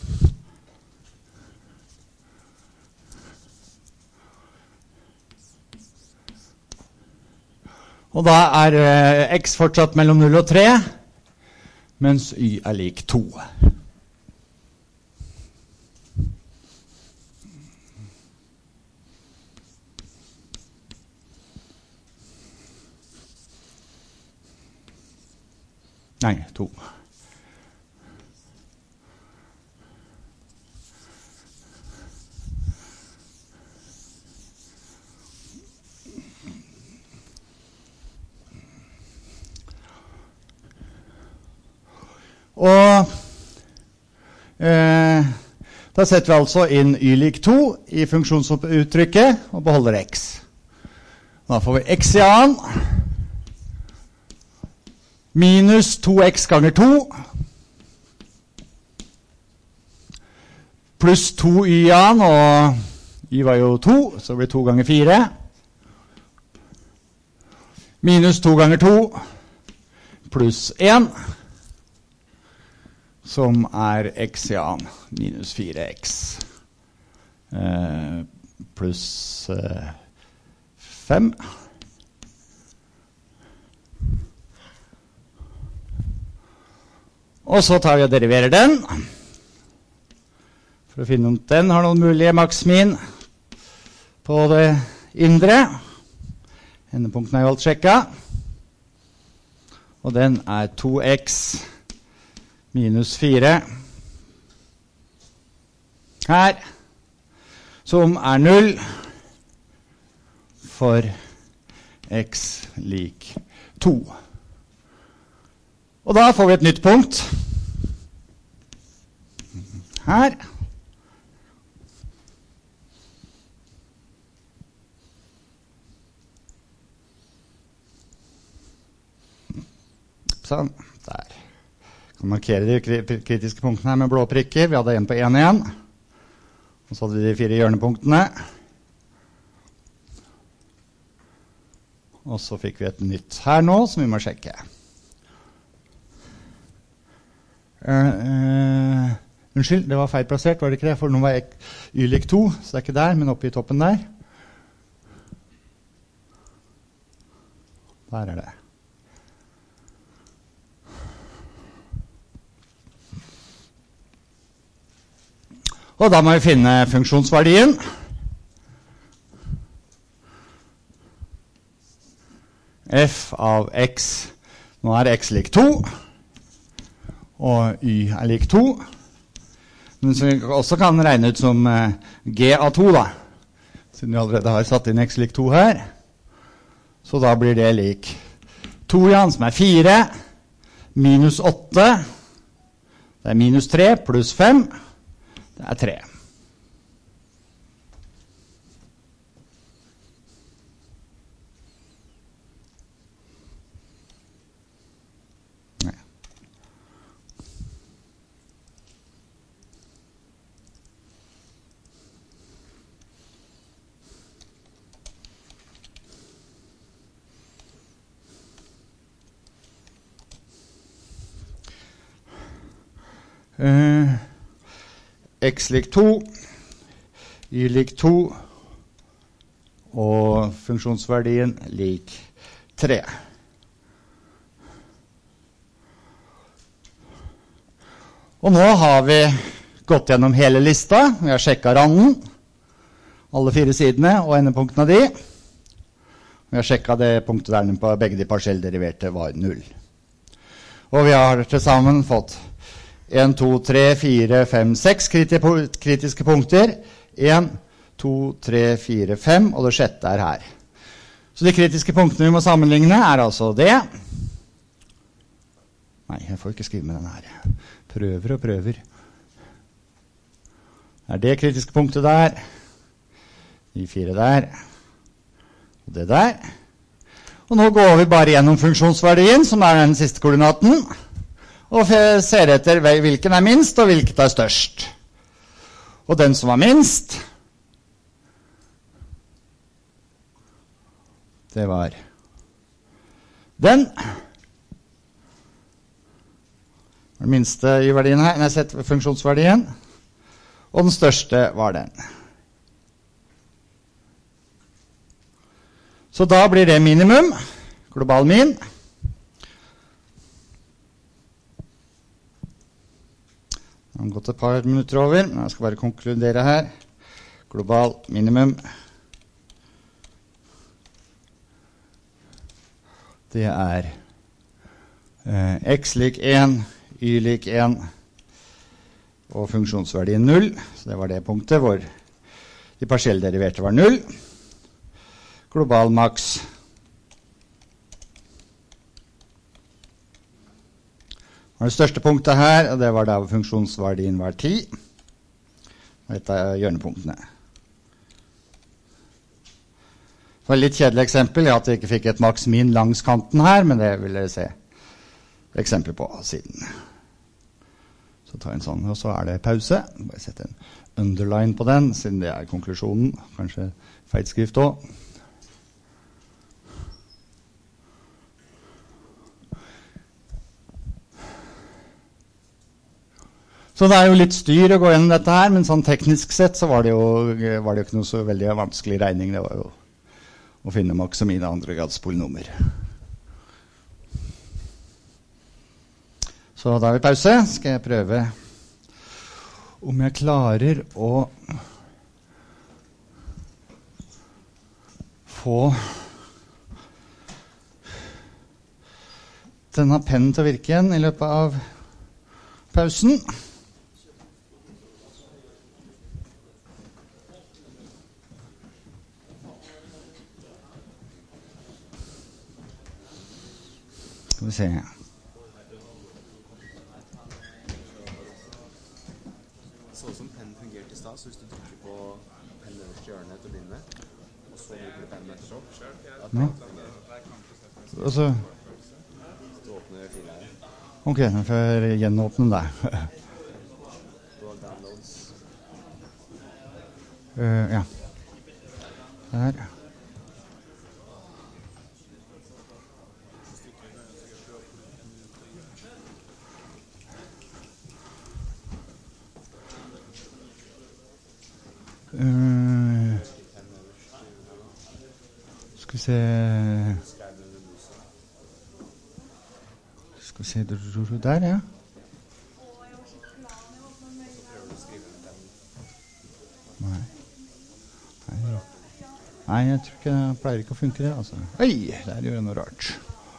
Og da er eh, x fortsatt mellom null og tre, mens y er lik to. Nei, to. Og eh, da setter vi altså inn y lik to i funksjonsuttrykket og beholder x. Da får vi x i annen. Minus to x ganger to, pluss to y an, og y var jo to, så blir to ganger fire. Minus to ganger to, pluss en, som er x i an, minus fire x, eh, pluss eh, fem. Og så tar vi og deriverer den, for å finne om den har noen mulige maksmin på det indre. Endepunkten er jo alt sjekket. Og den er to x minus fire her, som er null for x lik to. Og da får vi et nytt punkt her. Sånn, der. Kan markere de kritiske punktene her med blå prikker. Vi hadde en på en igjen. Og så hadde vi de fire hjørnepunktene. Og så fikk vi et nytt her nå, som vi må sjekke. Uh, uh, unnskyld, det var feil plassert, var det ikke det? For nå var jeg y lik to, så det er ikke der, men oppe i toppen der. Der er det. Og da må vi finne funksjonsverdien. F av x, nå er x lik to. Og y er lik to, men som vi også kan regne ut som uh, g av to da. Siden vi allerede har satt inn x lik to her. Så da blir det lik to igjen, som er fire, minus åtte, det er minus tre, pluss fem, det er tre. Uh, x lik to, y lik to, og funksjonsverdien lik tre. Og nå har vi gått gjennom hele lista, vi har sjekket randen, alle fire sidene og endepunktene av de. Vi har sjekket det punktet der på begge de partiellderiverte var null. Og vi har til sammen fått en, to, tre, fire, fem, seks kritiske punkter. en, to, tre, fire, fem, og det sjette er her. Så de kritiske punktene vi må sammenligne er altså det. Nei, jeg får ikke skrive med den her. Prøver og prøver. Det er det kritiske punktet der. De fire der. Og det der. Og nå går vi bare gjennom funksjonsverdien, som er den siste koordinaten. Og ser etter hvilken er minst, og hvilket er størst. Og den som var minst, det var den. Den minste i verdien her, nei, sett funksjonsverdien. Og den største var den. Så da blir det minimum, global min. Det har gått et par minutter over, men jeg skal bare konkludere her. Global minimum. Det er eh, x lik en, y lik en, og funksjonsverdien null. Så det var det punktet hvor de partiellderiverte var null. Global maks. Og det største punktet her, og det var da funksjonsverdien var ti. Og dette er hjørnepunktene. Det var et litt kjedelig eksempel. Jeg hadde ikke fikk et maks min langs kanten her, men det vil dere se eksempel på siden. Så ta en sånn, og så er det pause. Bare sette en underline på den, siden det er konklusjonen. Kanskje feilskrift også. Så det er jo litt styr å gå gjennom dette her, men sånn teknisk sett så var det jo, var det jo ikke noe så veldig vanskelig regning. Det var jo å finne maks og min andregrads polynomer. Så da er vi pause. Skal jeg prøve om jeg klarer å få denne pennen til å virke igjen i løpet av pausen. Skal vi se. Så som pennen fungerte i stad, så hvis du trykker på pennen øverst i hjørnet til å begynne med, og så bruker du pennen etterpå, at Ja. Altså, så åpner filen her. ok, nå får jeg gjenåpne det. Du har downloads. uh, ja. Der. Uh, skal vi se Skal vi se der, ja. Nei. Nei. Nei, jeg tror ikke det pleier ikke å funke det, altså. Oi, der gjør jeg noe rart.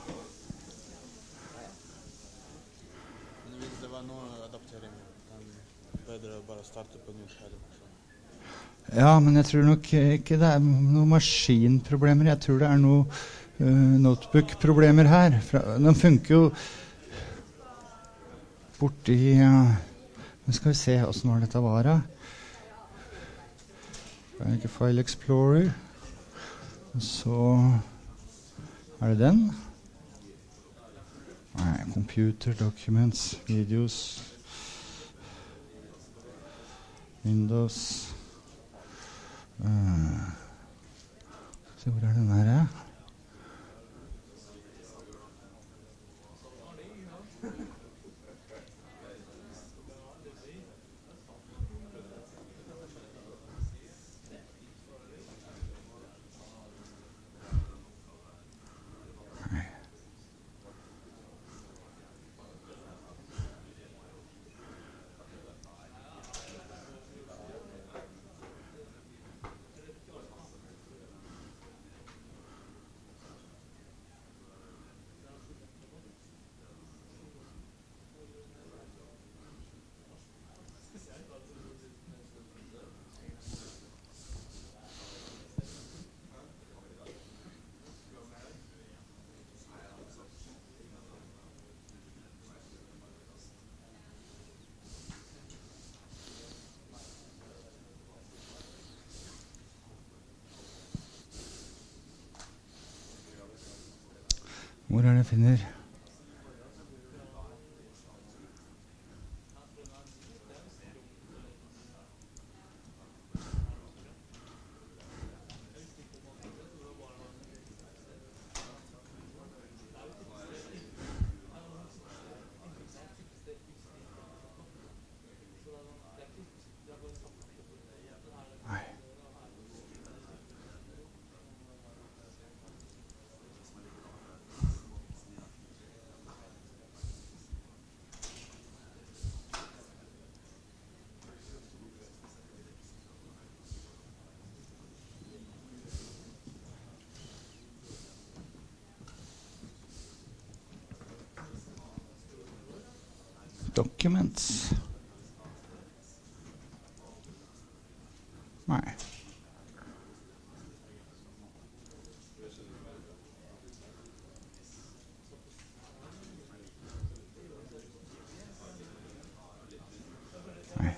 Men hvis det var noe adaptering, kan bedre bare starte på nytt her. Ja, men jeg tror nok ikke det er noen maskinproblemer. Jeg tror det er noen uh, notebook-problemer her. Fra, de funker jo borti uh, Men skal vi se hvordan var dette var da. Det er ikke File Explorer. Og så er det den. Nei, Computer, Documents, Videos, Windows. Uh, se hvor er den her ja? Hvor er det jeg finner? Documents. Nei. Nei.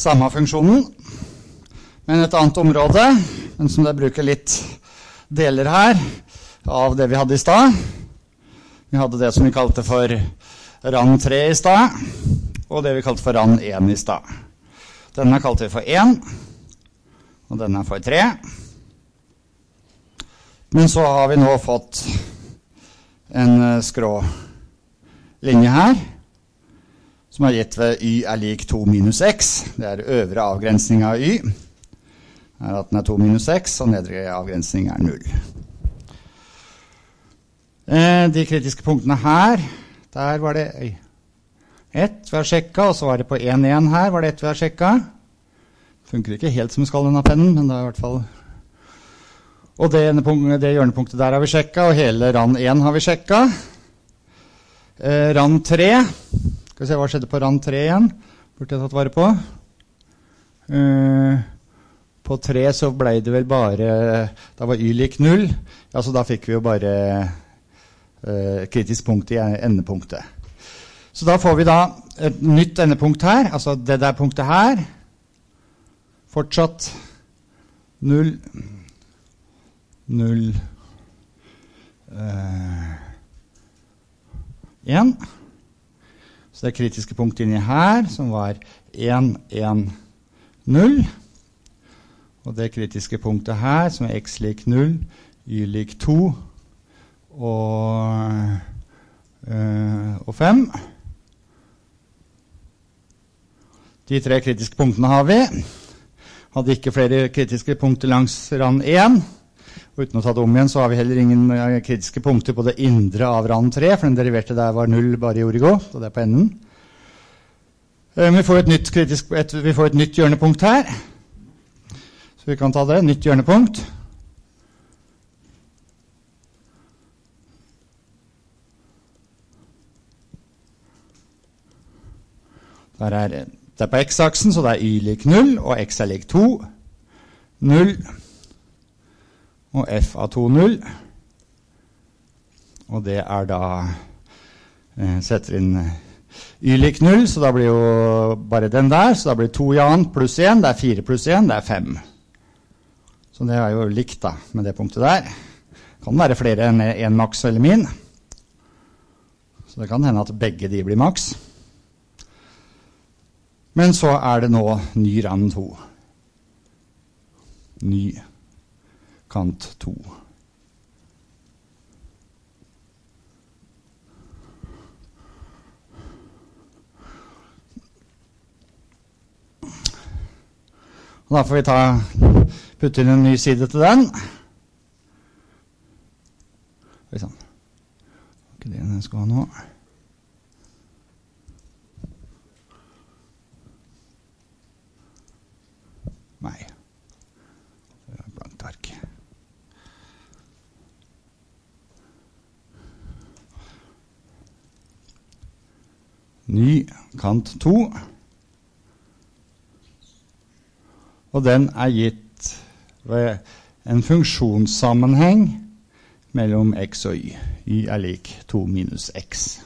samme funksjonen, men et annet område, men som det bruker litt deler her av det vi hadde i sted. Vi hadde det som vi kalte for rand tre i sted, og det vi kalte for rand én i sted. Denne kalte vi for én, og denne for tre. Men så har vi nå fått en skrå linje her, som er gitt ved y er lik to minus x. Det er øvre avgrensning av y. Er at den er to minus x, og nedre avgrensning er null. Eh, de kritiske punktene her, der var det ett vi har sjekket, og så var det på én én her, var det ett vi har sjekket. Funker ikke helt som skal denne pennen, men det er i hvert fall... Og det, det hjørnepunktet der har vi sjekket, og hele rand én har vi sjekket. Eh, rand tre, skal vi se hva skjedde på rand tre igjen, burde jeg tatt vare på. Eh, på tre så ble det vel bare, da var y lik null, ja, så da fikk vi jo bare eh, kritisk punkt i endepunktet. Så da får vi da et nytt endepunkt her, altså det der punktet her, fortsatt null, null, én. Så det er kritiske punkt inni her, som var én, én, null. Og det kritiske punktet her, som er x lik null, y lik to, og, øh, og fem. De tre kritiske punktene har vi. Hadde ikke flere kritiske punkter langs rand én. Uten å ta det om igjen, så har vi heller ingen kritiske punkter på det indre av rand tre, for den deriverte der var null bare i origo, og det er på enden. Vi får et nytt, kritisk, et, vi får et nytt hjørnepunkt her. Så vi kan ta det, nytt hjørnepunkt. Der er, det er på x-aksen, så det er y lik null, og x er lik to. null. Og f av to, null. Og det er da, eh, setter inn y lik null, så da blir jo bare den der, så da blir to i annet pluss én, det er fire pluss én, det er fem. Så det er jo likt da, med det punktet der. Det kan være flere enn en maks eller min. Så det kan hende at begge de blir maks. Men så er det nå ny rand to. Ny kant to. Og da får vi ta, putte inn en ny side til den. Oi sann. Det er ikke det den skal ha nå. Nei. Det er blankt ark. Ny kant to. Og den er gitt ved en funksjonssammenheng mellom x og y. Y er lik to minus x.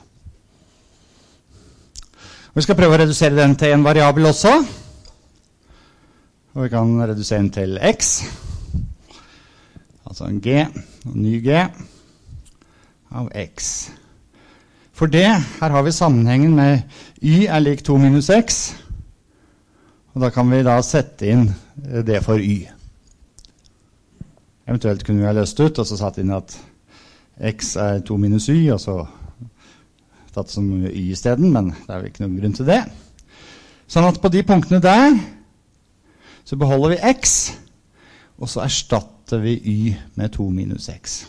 Og vi skal prøve å redusere den til en variabel også. Og vi kan redusere den til x. Altså en g, en ny g av x. For det, her har vi sammenhengen med y er lik to minus x. Og da kan vi da sette inn det for y. Eventuelt kunne vi ha løst ut, og så satt inn at x er to minus y, og så tatt som y i stedet, men det er jo ikke noen grunn til det. Sånn at på de punktene der, så beholder vi x, og så erstatter vi y med to minus x.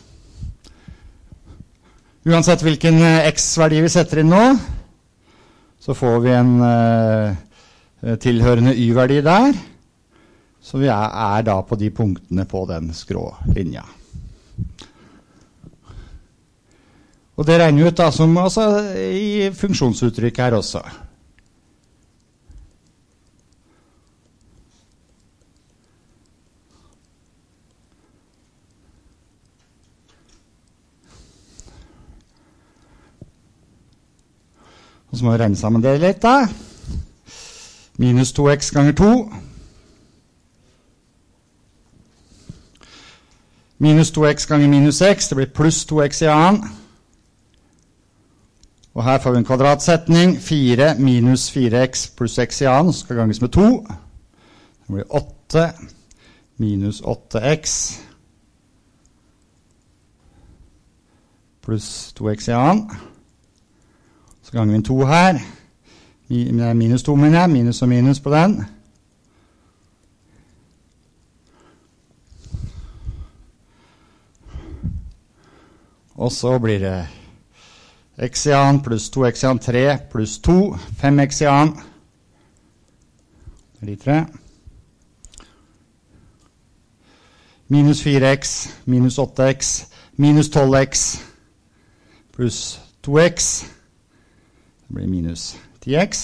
Uansett hvilken x-verdi vi setter inn nå, så får vi en uh, tilhørende y-verdi der, så vi er, er da på de punktene på den skrå linja. Og det regner ut da som altså, i funksjonsuttrykk her også. Og så må vi regne sammen det litt da. Minus to x ganger to. Minus to x ganger minus x, det blir pluss to x i annen. Og her får vi en kvadratsetning, fire minus fire x pluss x i annen, som skal ganges med to. Det blir åtte minus åtte x pluss to x i annen. Så ganger vi en to her. Minus to, mener jeg. Minus og minus på den. Og så blir det x i annen pluss to x i annen, tre pluss to, fem x i annen. Det er de tre. Minus fire x, minus åtte x, minus tolv x, pluss to x. Det blir minus ti x.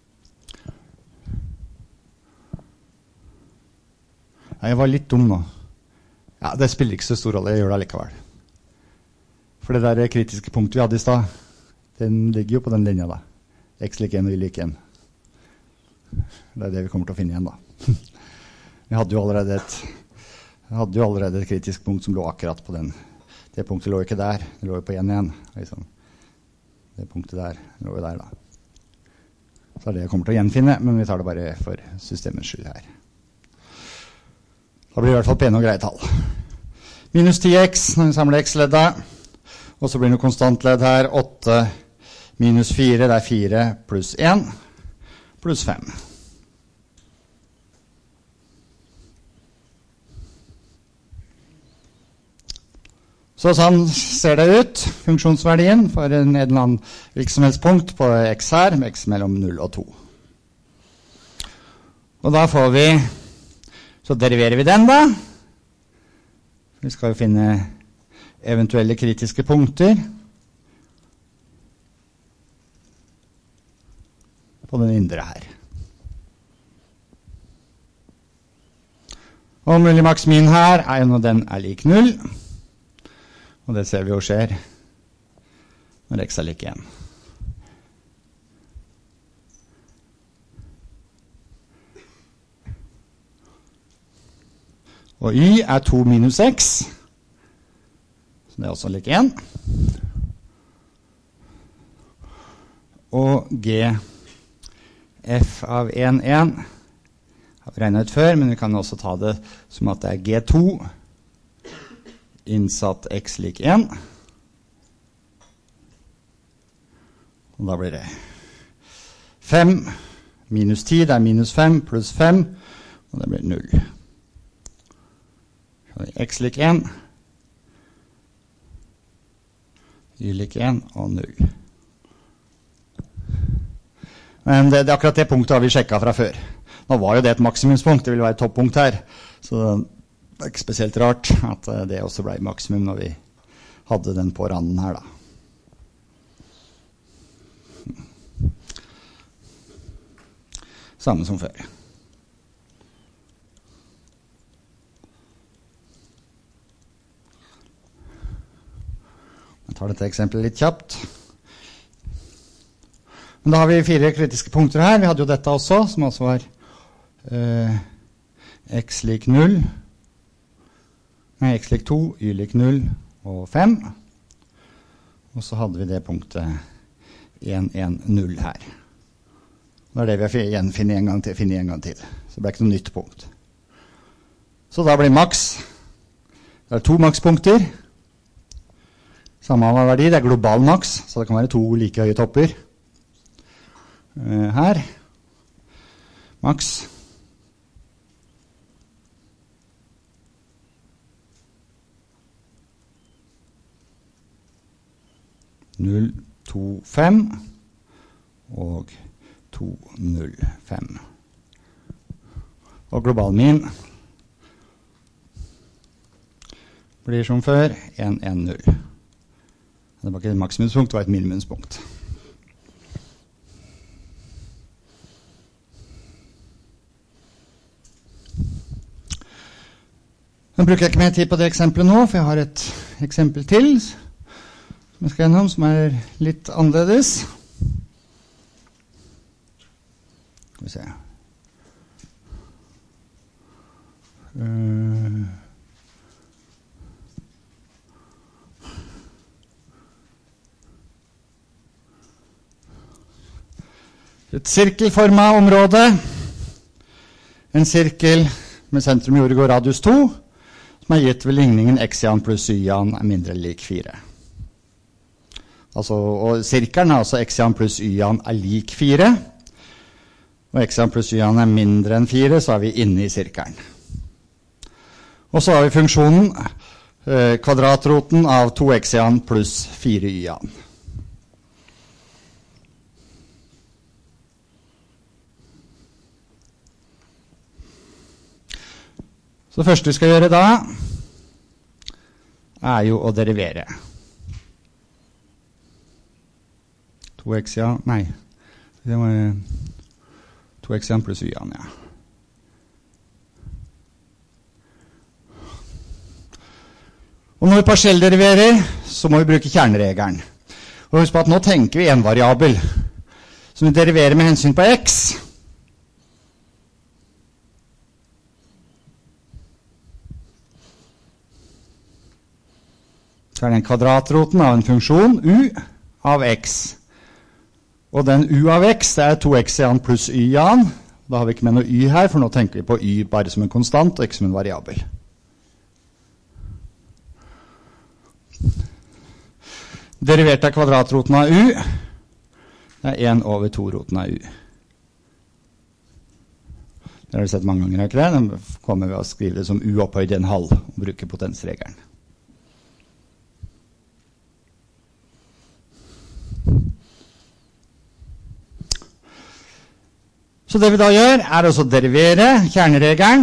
Ja, jeg var litt dum nå. Ja, det spiller ikke så stor rolle, jeg gjør det likevel. For det der kritiske punktet vi hadde i sted, den ligger jo på den linja da. X lik en og y lik en. Det er det vi kommer til å finne igjen da. Vi hadde jo allerede et, hadde jo allerede et kritisk punkt som lå akkurat på den. Det punktet lå ikke der, det lå jo på en igjen. Liksom. Det punktet der lå jo der da. Så er det jeg kommer til å gjenfinne, men vi tar det bare for systemets skyld her. Da blir det i hvert fall pene og greie tall. Minus ti x, når vi samler x-leddet. Og så blir det noe konstantledd her, åtte minus fire, det er fire pluss en, pluss fem. Så sånn ser det ut, funksjonsverdien for en eller annen virksomhetspunkt på x her, med x mellom null og to. Og da får vi, så deriverer vi den da. Vi skal jo finne eventuelle kritiske punkter på den indre her. Og mulig maks min her er jo når den er lik null, og det ser vi jo skjer når x er lik en. Og y er to minus x, det er også lik en. Og g f av en, en har vi regnet ut før, men vi kan også ta det som at det er g to innsatt x lik en. Og da blir det fem minus ti, det er minus fem pluss fem, og det blir null. Så det er x lik en. Y lik en og null. Men det, det er akkurat det punktet har vi sjekket fra før. Nå var jo det et maksimumspunkt, det ville være et toppunkt her. Så det er ikke spesielt rart at det også ble maksimum når vi hadde den på randen her da. Samme som før. Jeg tar dette eksempelet litt kjapt. Men da har vi fire kritiske punkter her. Vi hadde jo dette også, som altså var eh, x lik null, nei, x lik to, y lik null og fem. Og så hadde vi det punktet en, en, null her. Det er det vi har gjenfinnet en gang til, finnet en gang til. Så det ble ikke noe nytt punkt. Så da blir maks, det er to makspunkter. Samme verdi, det er global maks, så det kan være to like høye topper. Uh, her. Maks. null, to, fem og to, null, fem. Og global min blir som før en, en, null. Det var ikke et maksimumspunkt, det var et minimumspunkt. Nå bruker jeg ikke mer tid på det eksempelet nå, for jeg har et eksempel til som jeg skal gjennom, som er litt annerledes. Skal vi se. Uh, et sirkelformet område, en sirkel med sentrum i jordet og radius to, som er gitt ved ligningen x-jan pluss y-jan er mindre eller lik fire. Altså, og sirkelen er altså x-jan pluss y-jan er lik fire, og x-jan pluss y-jan er mindre enn fire, så er vi inne i sirkelen. Og så har vi funksjonen eh, kvadratroten av to x-jan pluss fire y-jan. Så det første vi skal gjøre da, er jo å derivere. to x-jan, nei, det var to x-jan pluss y-jan, ja. Og når vi partiellderiverer, så må vi bruke kjerneregelen. Og husk på at nå tenker vi en variabel, som vi deriverer med hensyn på x. Så er den kvadratroten av en funksjon, u, av x. Og den u av x, det er to x-jan pluss y-jan. Da har vi ikke med noe y her, for nå tenker vi på y bare som en konstant, og ikke som en variabel. Derivert av kvadratroten av u, det er en over to roten av u. Det har du sett mange ganger, ikke det? Den kommer ved å skrive det som u opphøyd i en halv, og bruke potensregelen. Så det vi da gjør, er også å derivere kjerneregelen.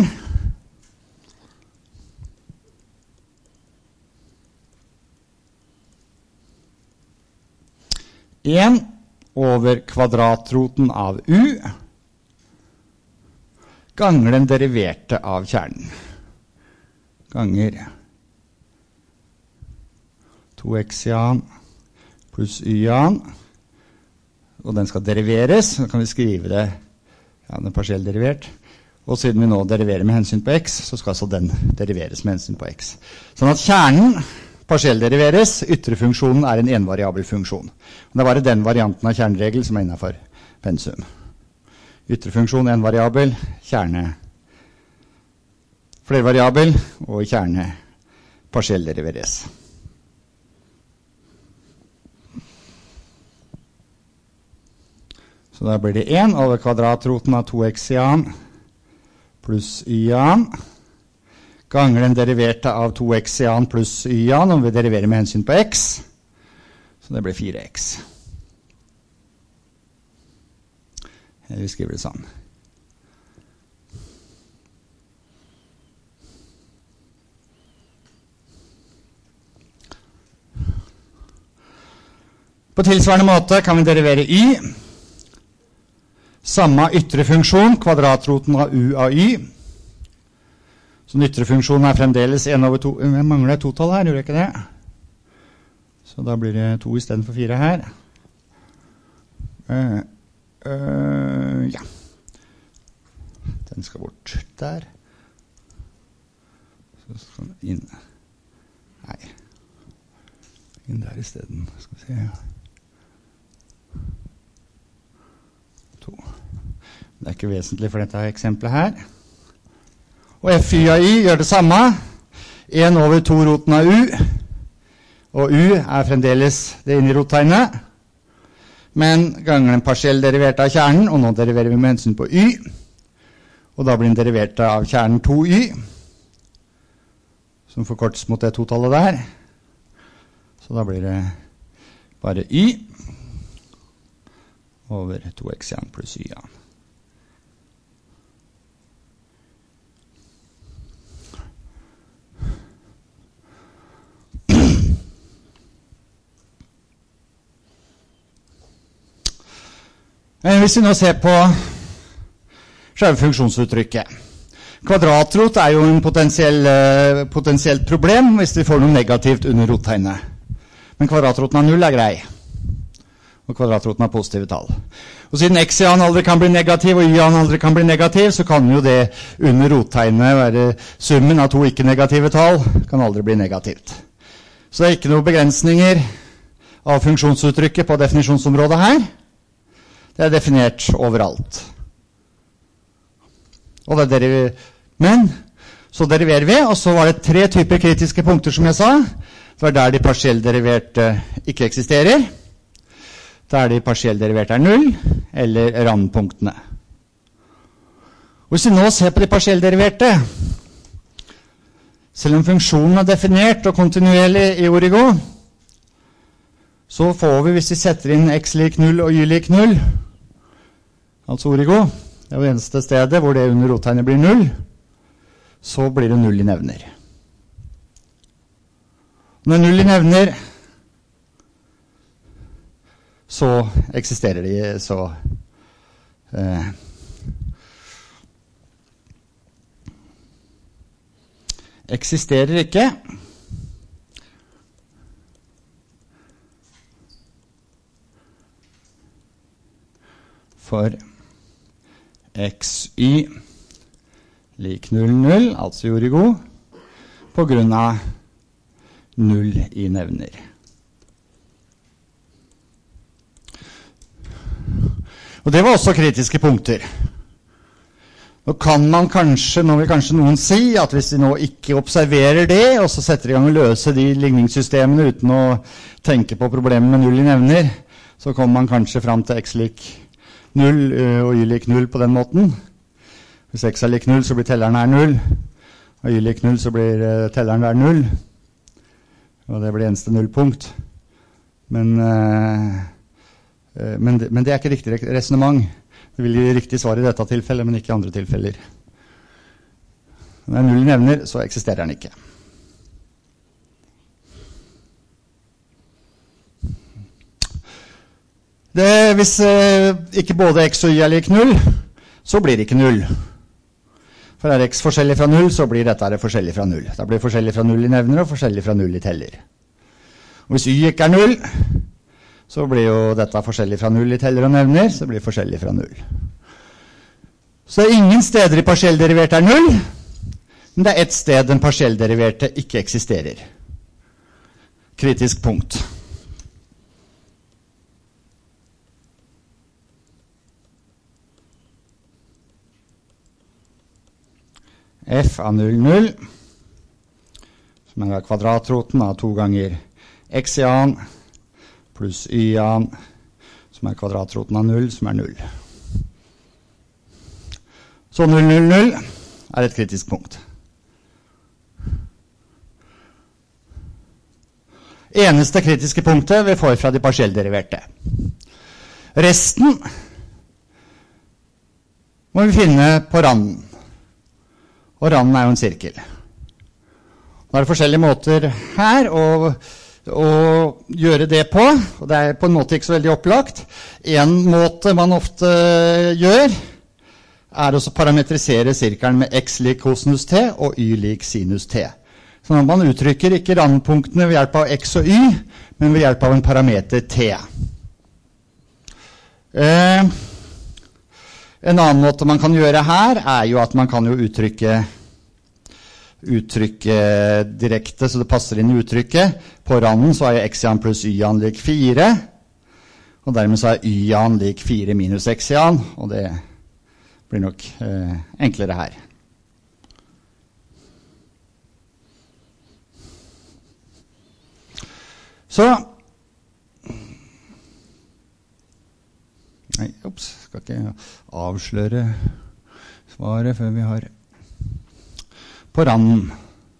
en over kvadratroten av u ganger den deriverte av kjernen. Ganger to x-jan pluss y-jan. Og den skal deriveres, så kan vi skrive det. Ja, den er partiellderivert. Og siden vi nå deriverer med hensyn på x, så skal altså den deriveres med hensyn på x. Sånn at kjernen partiellderiveres, ytrefunksjonen er en envariabel funksjon. Og det er bare den varianten av kjerneregel som er innenfor pensum. Ytrefunksjon envariabel, kjerne flervariabel, og kjerne partiellderiveres. Så da blir det en over kvadratroten av to x-jan pluss y-jan ganger den deriverte av to x-jan pluss y-jan, om vi deriverer med hensyn på x. Så det blir fire x. Vi skriver det sånn. På tilsvarende måte kan vi derivere y. Samme ytrefunksjon, kvadratroten av u av y. Så ytrefunksjonen er fremdeles en over to. Jeg mangler et totall her, gjør jeg ikke det? Så da blir det to i stedet for fire her. Uh, uh, ja. Den skal bort der. Så skal den inn. Nei. Inn der i stedet. Skal vi se. To. Det er ikke vesentlig for dette eksempelet her. Og f y av y gjør det samme. en over to roten av u. Og u er fremdeles det inne i rottegnet. Men ganger den partiell derivert av kjernen, og nå deriverer vi med hensyn på y. Og da blir den derivert av kjernen to y. Som forkortes mot det totallet der. Så da blir det bare y. Over to x-jan pluss y-jan. Hvis vi nå ser på selve funksjonsuttrykket. Kvadratrot er jo en potensiell, potensielt problem hvis vi får noe negativt under rottegnet. Men kvadratroten av null er grei. og kvadratroten har positive tall. Og siden x i an aldri kan bli negativ, og y i an aldri kan bli negativ, så kan jo det under rottegnet være summen av to ikke-negative tall, kan aldri bli negativt. Så det er ikke noen begrensninger av funksjonsuttrykket på definisjonsområdet her. Det er definert overalt. Og det deriver, men så deriverer vi, og så var det tre typer kritiske punkter som jeg sa. Det var der de partielt deriverte ikke eksisterer, der de partielt deriverte er null, eller randpunktene. Og hvis vi nå ser på de partielt deriverte, selv om funksjonen er definert og kontinuerlig i Origo, så får vi, hvis vi setter inn x lik null og y lik null, altså Origo, det er jo eneste stedet hvor det under rottegnet blir null, så blir det null i nevner. Når null i nevner, så eksisterer de, så eh, eksisterer ikke. For xy lik null, null, altså Origo, på grunn av null i nevner. Og det var også kritiske punkter. Nå kan man kanskje, nå vil kanskje noen si at hvis de nå ikke observerer det, og så setter i gang å løse de ligningssystemene uten å tenke på problemet med null i nevner, så kommer man kanskje fram til x lik null og y lik null på den måten. Hvis x er lik null, så blir telleren her null, og y lik null, så blir telleren der null, og det blir eneste nullpunkt. Men, men, men det er ikke riktig resonemang. Det vil gi riktig svar i dette tilfellet, men ikke i andre tilfeller. Når null nevner, så eksisterer den ikke. Det, hvis eh, ikke både x og y er lik null, så blir det ikke null. For er x forskjellig fra null, så blir dette forskjellig fra null. Da blir det forskjellig fra null i nevner og forskjellig fra null i teller. Og hvis y ikke er null, så blir jo dette forskjellig fra null i teller og nevner, så blir det forskjellig fra null. Så det er ingen steder i partiellderiverte er null, men det er ett sted den partiellderiverte ikke eksisterer. Kritisk punkt. F av null, null, som er kvadratroten av to ganger x i an, pluss y i an, som er kvadratroten av null, som er null. Så null, null, null er et kritisk punkt. Eneste kritiske punktet vi får fra de partiellderiverte. Resten må vi finne på randen. Og randen er jo en sirkel. Det er forskjellige måter her å, å gjøre det på, og det er på en måte ikke så veldig opplagt. En måte man ofte gjør, er å parametrisere sirkelen med x lik kosinus t og y lik sinus t. Så man uttrykker ikke randpunktene ved hjelp av x og y, men ved hjelp av en parameter t. Eh, En annen måte man kan gjøre her er jo at man kan jo uttrykke, uttrykke direkte, så det passer inn i uttrykket. På randen så er jo x i an pluss y i an lik fire, og dermed så er y i an lik fire minus x i an, og det blir nok eh, enklere her. Så Nei, opps, skal ikke avsløre svaret før vi har på randen.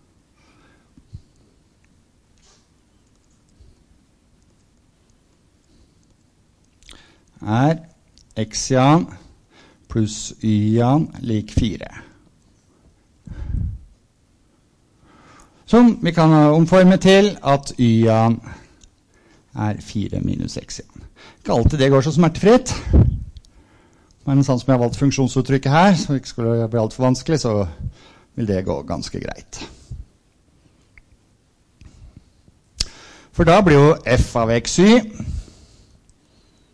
Er x i an pluss y i an lik fire. Som vi kan omforme til at y i an er fire minus x i an. Ikke alltid det går så smertefritt. Men sånn som jeg har valgt funksjonsuttrykket her, så ikke skulle det bli alt for vanskelig, så vil det gå ganske greit. For da blir jo f av xy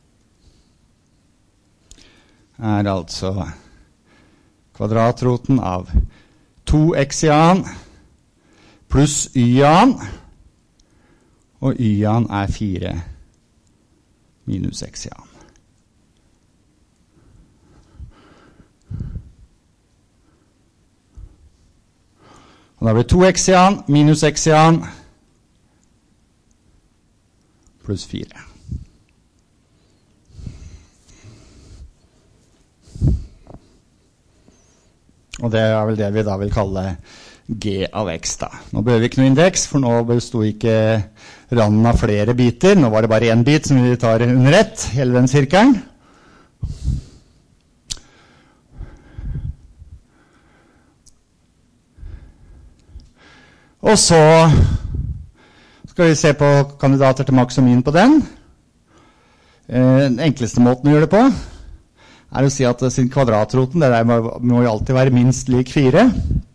er altså kvadratroten av to x i annen pluss y i annen, og y i annen er fire minus x i annen. Og da blir to x i annen minus x i annen pluss fire. Og det er vel det vi da vil kalle g av x da. Nå behøver vi ikke noe indeks, for nå bestod ikke randen av flere biter. Nå var det bare en bit som vi tar under ett, hele den sirkelen. Og så skal vi se på kandidater til maks og min på den. Den enkleste måten å gjøre det på er å si at sin kvadratroten, det der må, må jo alltid være minst lik fire.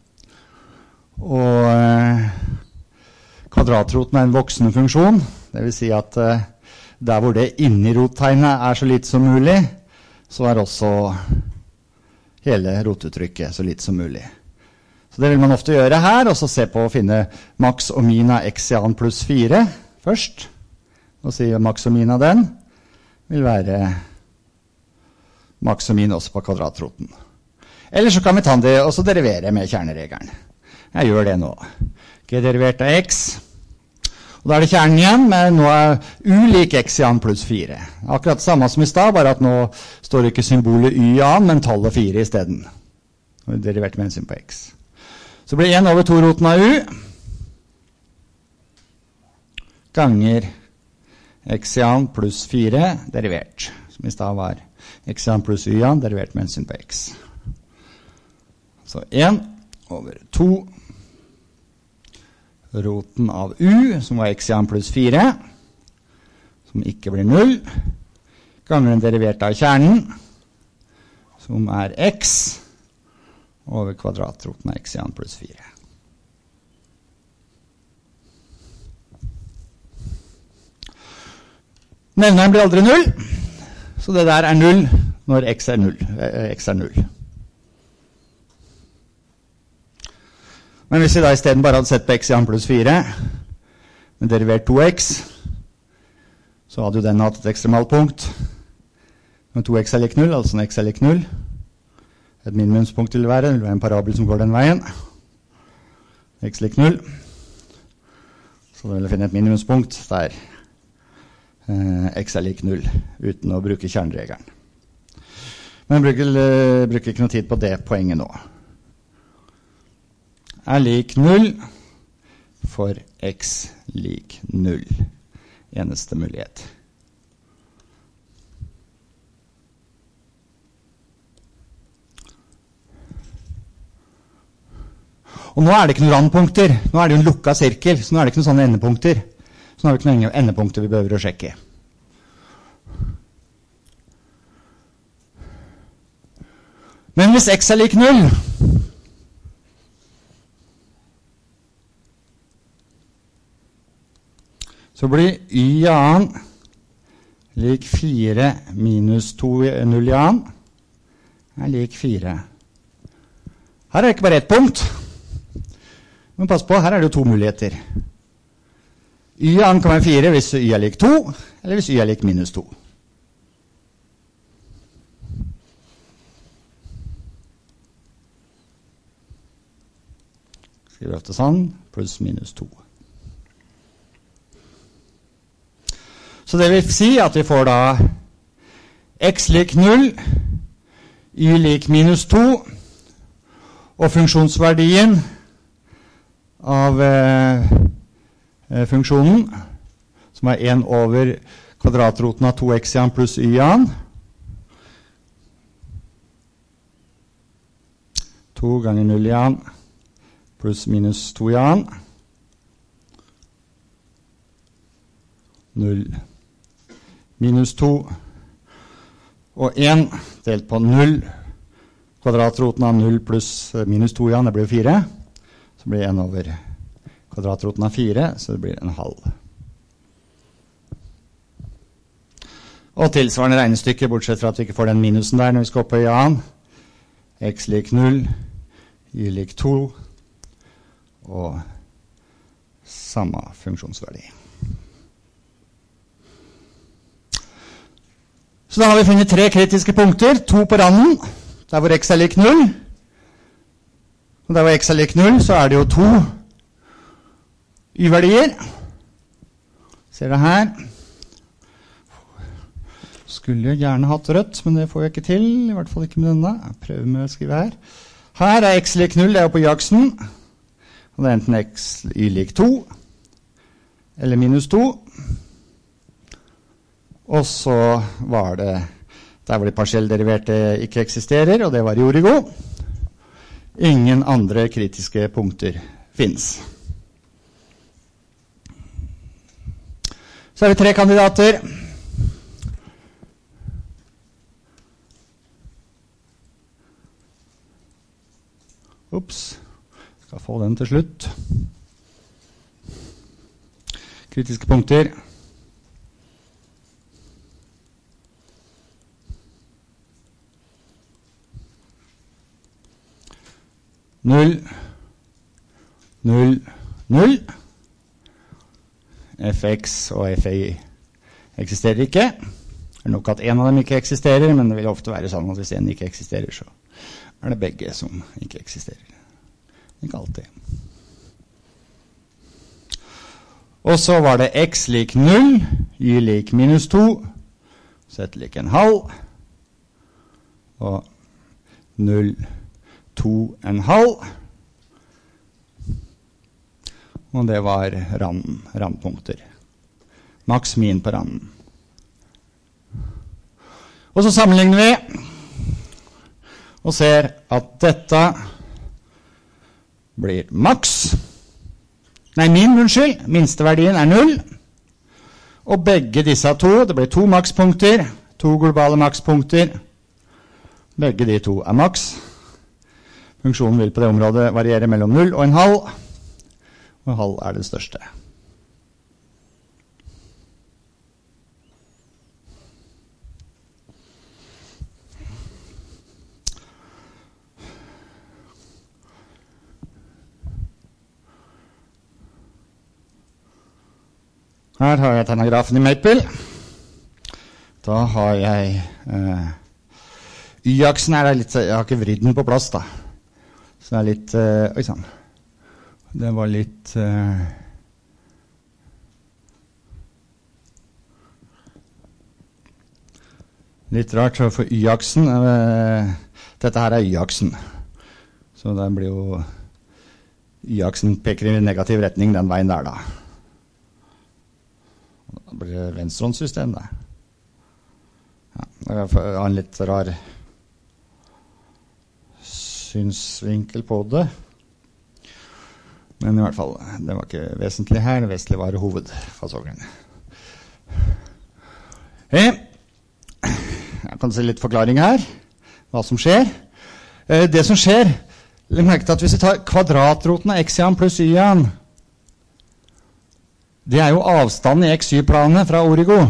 Og eh, kvadratroten er en voksende funksjon. Det vil si at eh, der hvor det inni rottegnet er så lite som mulig, så er også hele rotuttrykket så lite som mulig. Så det vil man ofte gjøre her, og så se på å finne maks og min av x i annen pluss fire først. Og si maks og min av den vil være maks og min også på kvadratroten. Eller så kan vi ta det og så derivere med kjerneregelen. Jeg gjør det nå. G derivert av x. Og da er det kjernen igjen, men nå er u lik x i annen pluss fire. Akkurat det samme som i stad, bare at nå står ikke symbolet y i annen, men tallet fire i stedet. Og vi deriverte med hensyn på x. Så blir en over to roten av u ganger x i annen pluss fire derivert, som i stad var x i annen pluss y i annen derivert med hensyn på x. Så en over to roten av u, som var x i annen pluss fire, som ikke blir null, ganger den deriverte av kjernen, som er x, over kvadratroten av x i annen pluss fire. Nevneren blir aldri null, så det der er null når x er null. X er null. Men hvis vi da i stedet bare hadde sett på x i annen pluss fire, men derivert to x, så hadde jo den hatt et ekstremalpunkt. Når to x er lik null, altså når x er lik null, et minimumspunkt vil være, det vil være en parabel som går den veien. X lik null. Så da vil jeg finne et minimumspunkt der eh, x er lik null, uten å bruke kjerneregelen. Men jeg bruker, uh, bruker ikke noe tid på det poenget nå. Er lik null for x lik null. Eneste mulighet. Og nå er det ikke noen randpunkter. Nå er det jo en lukket sirkel, så nå er det ikke noen sånne endepunkter. Så nå har vi ikke noen endepunkter vi behøver å sjekke. Men hvis x er lik null, så blir y i annen lik fire minus to null i annen er lik fire. Her er det ikke bare ett punkt. Men pass på, her er det jo to muligheter. Y i annen kan være fire hvis y er lik to, eller hvis y er lik minus to. Skriver ofte sånn, pluss minus to. Så det vil si at vi får da x lik null, y lik minus to, og funksjonsverdien av eh, funksjonen, som er en over kvadratroten av to x i annen pluss y i annen. to ganger null i annen pluss minus to i annen. null minus to og en delt på null. Kvadratroten av null pluss minus to i annen, det blir fire. Så blir det en over kvadratroten av fire, så det blir en halv. Og tilsvarende regnestykke, bortsett fra at vi ikke får den minusen der når vi skal opp på y-en. X lik null, y lik to, og samme funksjonsverdi. Så da har vi funnet tre kritiske punkter, to på randen, der hvor x er lik null. Og der hvor x er lik null, så er det jo to y-verdier. Ser det her. Skulle jeg gjerne hatt rødt, men det får jeg ikke til, i hvert fall ikke med denne. Jeg prøver med å skrive her. Her er x lik null, det er jo på y-aksen. Og det er enten x y lik to, eller minus to. Og så var det der hvor de partiellderiverte ikke eksisterer, og det var i origo. Ingen andre kritiske punkter finnes. Så har vi tre kandidater. Ups, skal få den til slutt. Kritiske punkter. Null, null, null. Fx og fi eksisterer ikke. Det er nok at en av dem ikke eksisterer, men det vil ofte være sånn at hvis en ikke eksisterer, så er det begge som ikke eksisterer. Ikke alltid. Og så var det x lik null, y lik minus to, z lik en halv, og null, to, en halv. Og det var randen, randpunkter. Maks min på randen. Og så sammenligner vi og ser at dette blir maks. Nei, min, unnskyld. Minsteverdien er null. Og begge disse to, det blir to makspunkter, to globale makspunkter. Begge de to er maks. Funksjonen vil på det området variere mellom null og en halv. Og halv er det største. Her har jeg tegnagrafen i Maple. Da har jeg eh, y-aksen er litt, jeg har ikke vridd den på plass da. Så det er litt, eh, oi sann. Det var litt eh, litt rart for y-aksen. Eh, dette her er y-aksen. Så det blir jo y-aksen peker i negativ retning den veien der da. Da blir det venstrehåndssystem da. Ja, jeg har en litt rar synsvinkel på det. Men i hvert fall, det var ikke vesentlig her, det vesentlige var hovedfasongen. Eh, jeg kan se litt forklaring her, hva som skjer. Eh, det som skjer, legg merke til at hvis vi tar kvadratroten av x-en pluss y-en, det er jo avstanden i x-y-planet fra origo.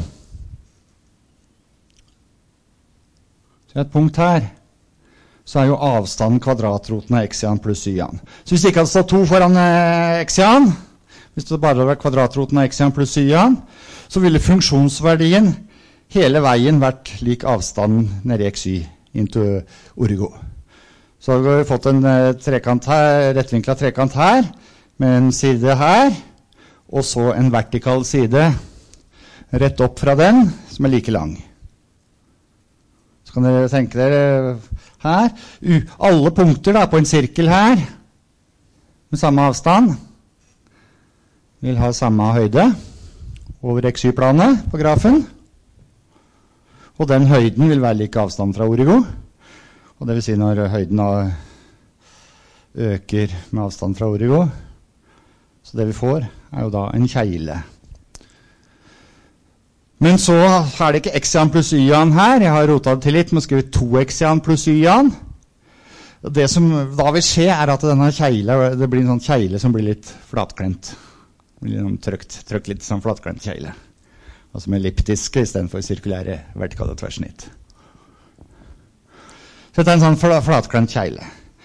Så det er et punkt her. Så er jo avstanden kvadratroten av x-en pluss y-en. Så hvis det ikke hadde stått to foran eh, x-en, hvis det bare hadde vært kvadratroten av x-en pluss y-en, så ville funksjonsverdien hele veien vært lik avstanden ned i x-y into origo. Så har vi fått en eh, trekant her, rettvinklet trekant her, med en side her, og så en vertikal side rett opp fra den, som er like lang. Så kan dere tenke dere her, uh, alle punkter da, på en sirkel her, med samme avstand, vil ha samme høyde over x-y-planet på grafen. Og den høyden vil være like avstand fra origo. Og det vil si når høyden øker med avstand fra origo, så det vi får er jo da en kjegle. Men så er det ikke x-en pluss y-en her. Jeg har rotet det til litt, men skriver to x-en pluss y-en. Det som da vil skje er at denne kjegle, det blir en sånn kjegle som blir litt flatklemt. Det blir trykt, trykt litt sånn flatklemt kjegle. Altså med elliptiske i stedet for sirkulære vertikale tverrsnitt. Så dette er en sånn fl flatklemt kjegle.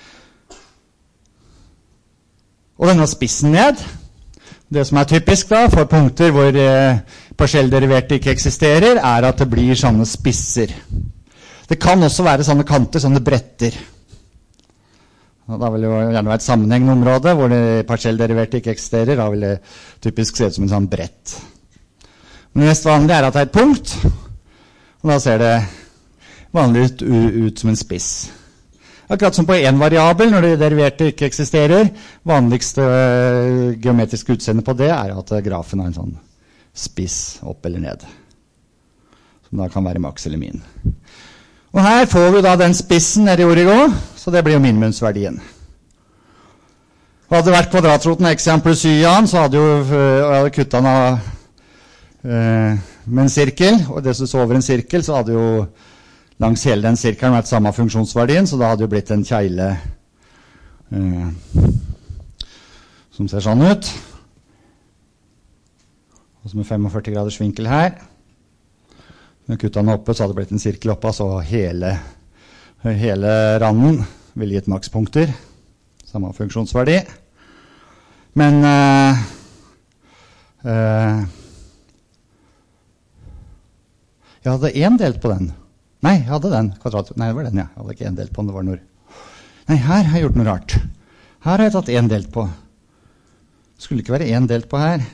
Og denne spissen ned, det som er typisk da, for punkter hvor eh, partiellderiverte ikke eksisterer, er at det blir sånne spisser. Det kan også være sånne kanter, sånne bretter. Og da vil det jo gjerne være et sammenhengende område hvor det partiellderiverte ikke eksisterer. Da vil det typisk se ut som en sånn brett. Men det mest vanlige er at det er et punkt, og da ser det vanlig ut, ut som en spiss. Akkurat som på en variabel, når det deriverte ikke eksisterer, vanligste uh, geometriske utseende på det er at grafen har en sånn spiss opp eller ned. Som da kan være maks eller min. Og her får vi da den spissen nede i origo, så det blir jo minimumsverdien. Hadde det vært kvadratroten x i pluss y i an, så hadde jo uh, hadde kuttet den av uh, med en sirkel, og det som så over en sirkel, så hadde jo langs hele den sirkelen vært samme funksjonsverdien, så da hadde jo blitt en kjegle uh, som ser sånn ut. Og så med femogførti graders vinkel her. Når kuttet den oppe, så hadde det blitt en sirkel oppe, så hele, hele randen ville gitt makspunkter. Samme funksjonsverdi. Men uh, uh, jeg hadde en delt på den. Nei, jeg hadde den. Kvadrat. Nei, det var den, ja. Jeg hadde ikke en delt på den, det var når. Nei, her har jeg gjort noe rart. Her har jeg tatt en delt på. Det skulle ikke være en delt på her.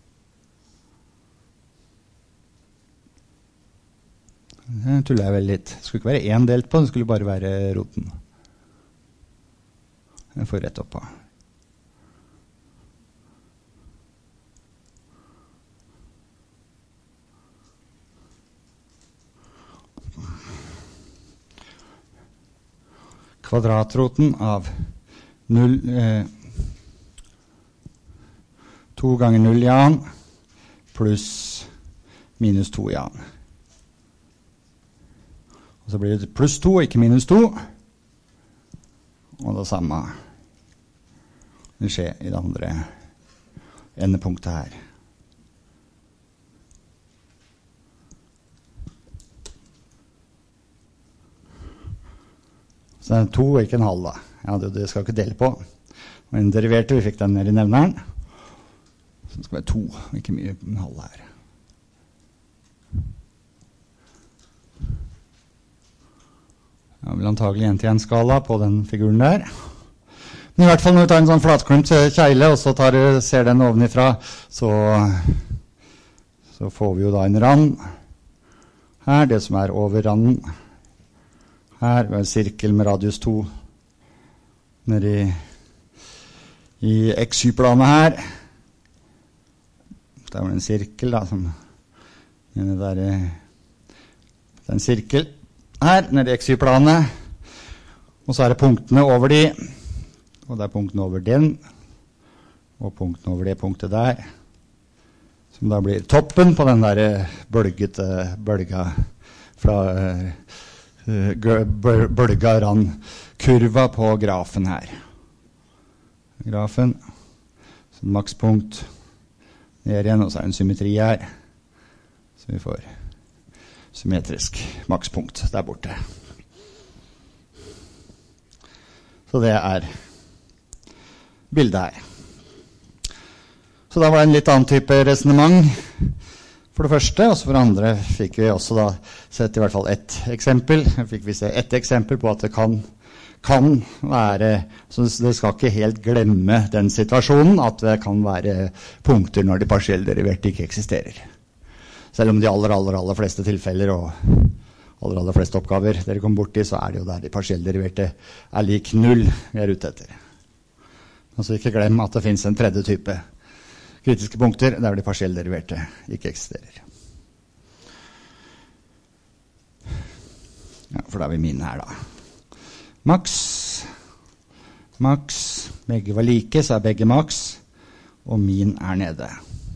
Det tuller jeg vel litt. Det skulle ikke være en delt på, det skulle bare være roten. Jeg får rett opp på. Kvadratroten av null, eh, to ganger null i an pluss minus to i an. Og så blir det pluss to, ikke minus to. Og det samme vil skje i det andre endepunktet her. Så det er to og ikke en halv da. Ja, det, det skal ikke dele på. Og en deriverte, vi fikk den ned i nevneren. Så det skal være to, og ikke mye en halv her. Jeg vil antagelig en til en skala på den figuren der. Men i hvert fall når vi tar en sånn flatklemt kjegle, og så tar, ser den ovenifra, så, så får vi jo da en rand. Her, det som er over randen. Her var en sirkel med radius to nede i, i x-y-planet her. Der var det en sirkel da, som nede der, det er en sirkel her, nede i x-y-planet. Og så er det punktene over de, og det er punktene over den, og punktene over det punktet der, som da blir toppen på den der bølgete bølga fra bølga rand kurva på grafen her. Grafen, så makspunkt ned igjen, og så er det en symmetri her, så vi får symmetrisk makspunkt der borte. Så det er bildet her. Så da var det en litt annen type resonemang for det første, og så for det andre fikk vi også da sett i hvert fall ett eksempel. Fikk vi se ett eksempel på at det kan, kan være, så det skal ikke helt glemme den situasjonen, at det kan være punkter når de partiellderiverte ikke eksisterer. Selv om de aller, aller, aller fleste tilfeller og aller, aller fleste oppgaver dere kommer bort i, så er det jo der de partiellderiverte er lik null vi er ute etter. Altså ikke glem at det finnes en tredje type kritiske punkter der de partiellderiverte ikke eksisterer. Ja, for da er vi min her da. Maks, maks, begge var like, så er begge maks, og min er nede.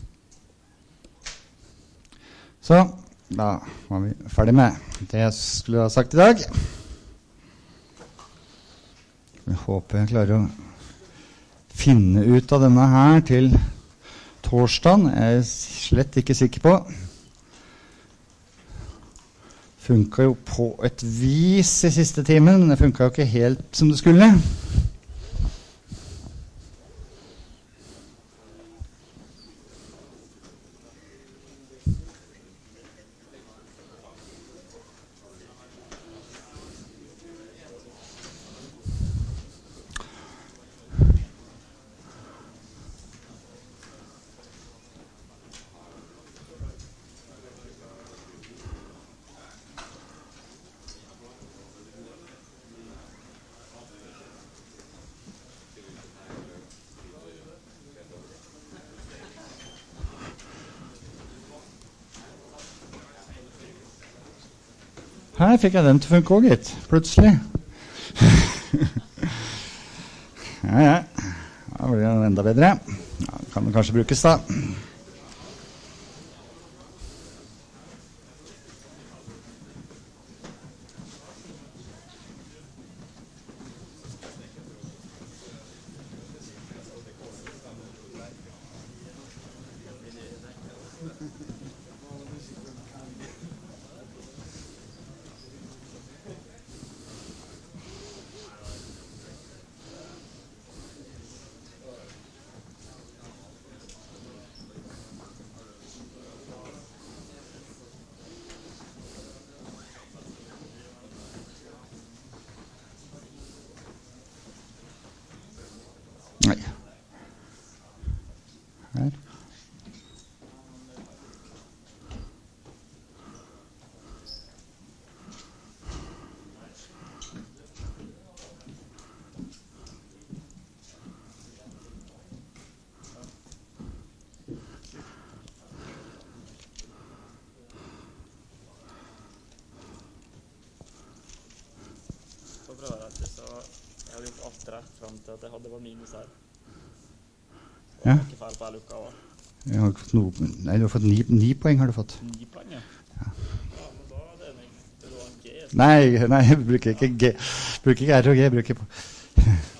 Så, da var vi ferdig med det jeg skulle ha sagt i dag. Jeg håper jeg klarer å finne ut av denne her til torsdagen, er jeg slett ikke sikker på. funket jo på et vis i siste timen, men det funket jo ikke helt som det skulle. Her fikk jeg den til å funke også, gitt. Plutselig. Ja, ja. Da blir det enda bedre. Ja, kan det kanskje brukes da. Nei. Her. Så prøver jeg det, så jeg hadde gjort alt rett frem til at jeg hadde var minus her. Og Ja. det var ikke feil på jeg lukka også. Jeg har ikke fått noe, nei, du har fått ni, ni poeng, har du fått. Ni poeng, ja. Ja. Ja, men da er det en, det var en G. Nei, nei, jeg bruker ikke G, bruker ikke R og G, bruker på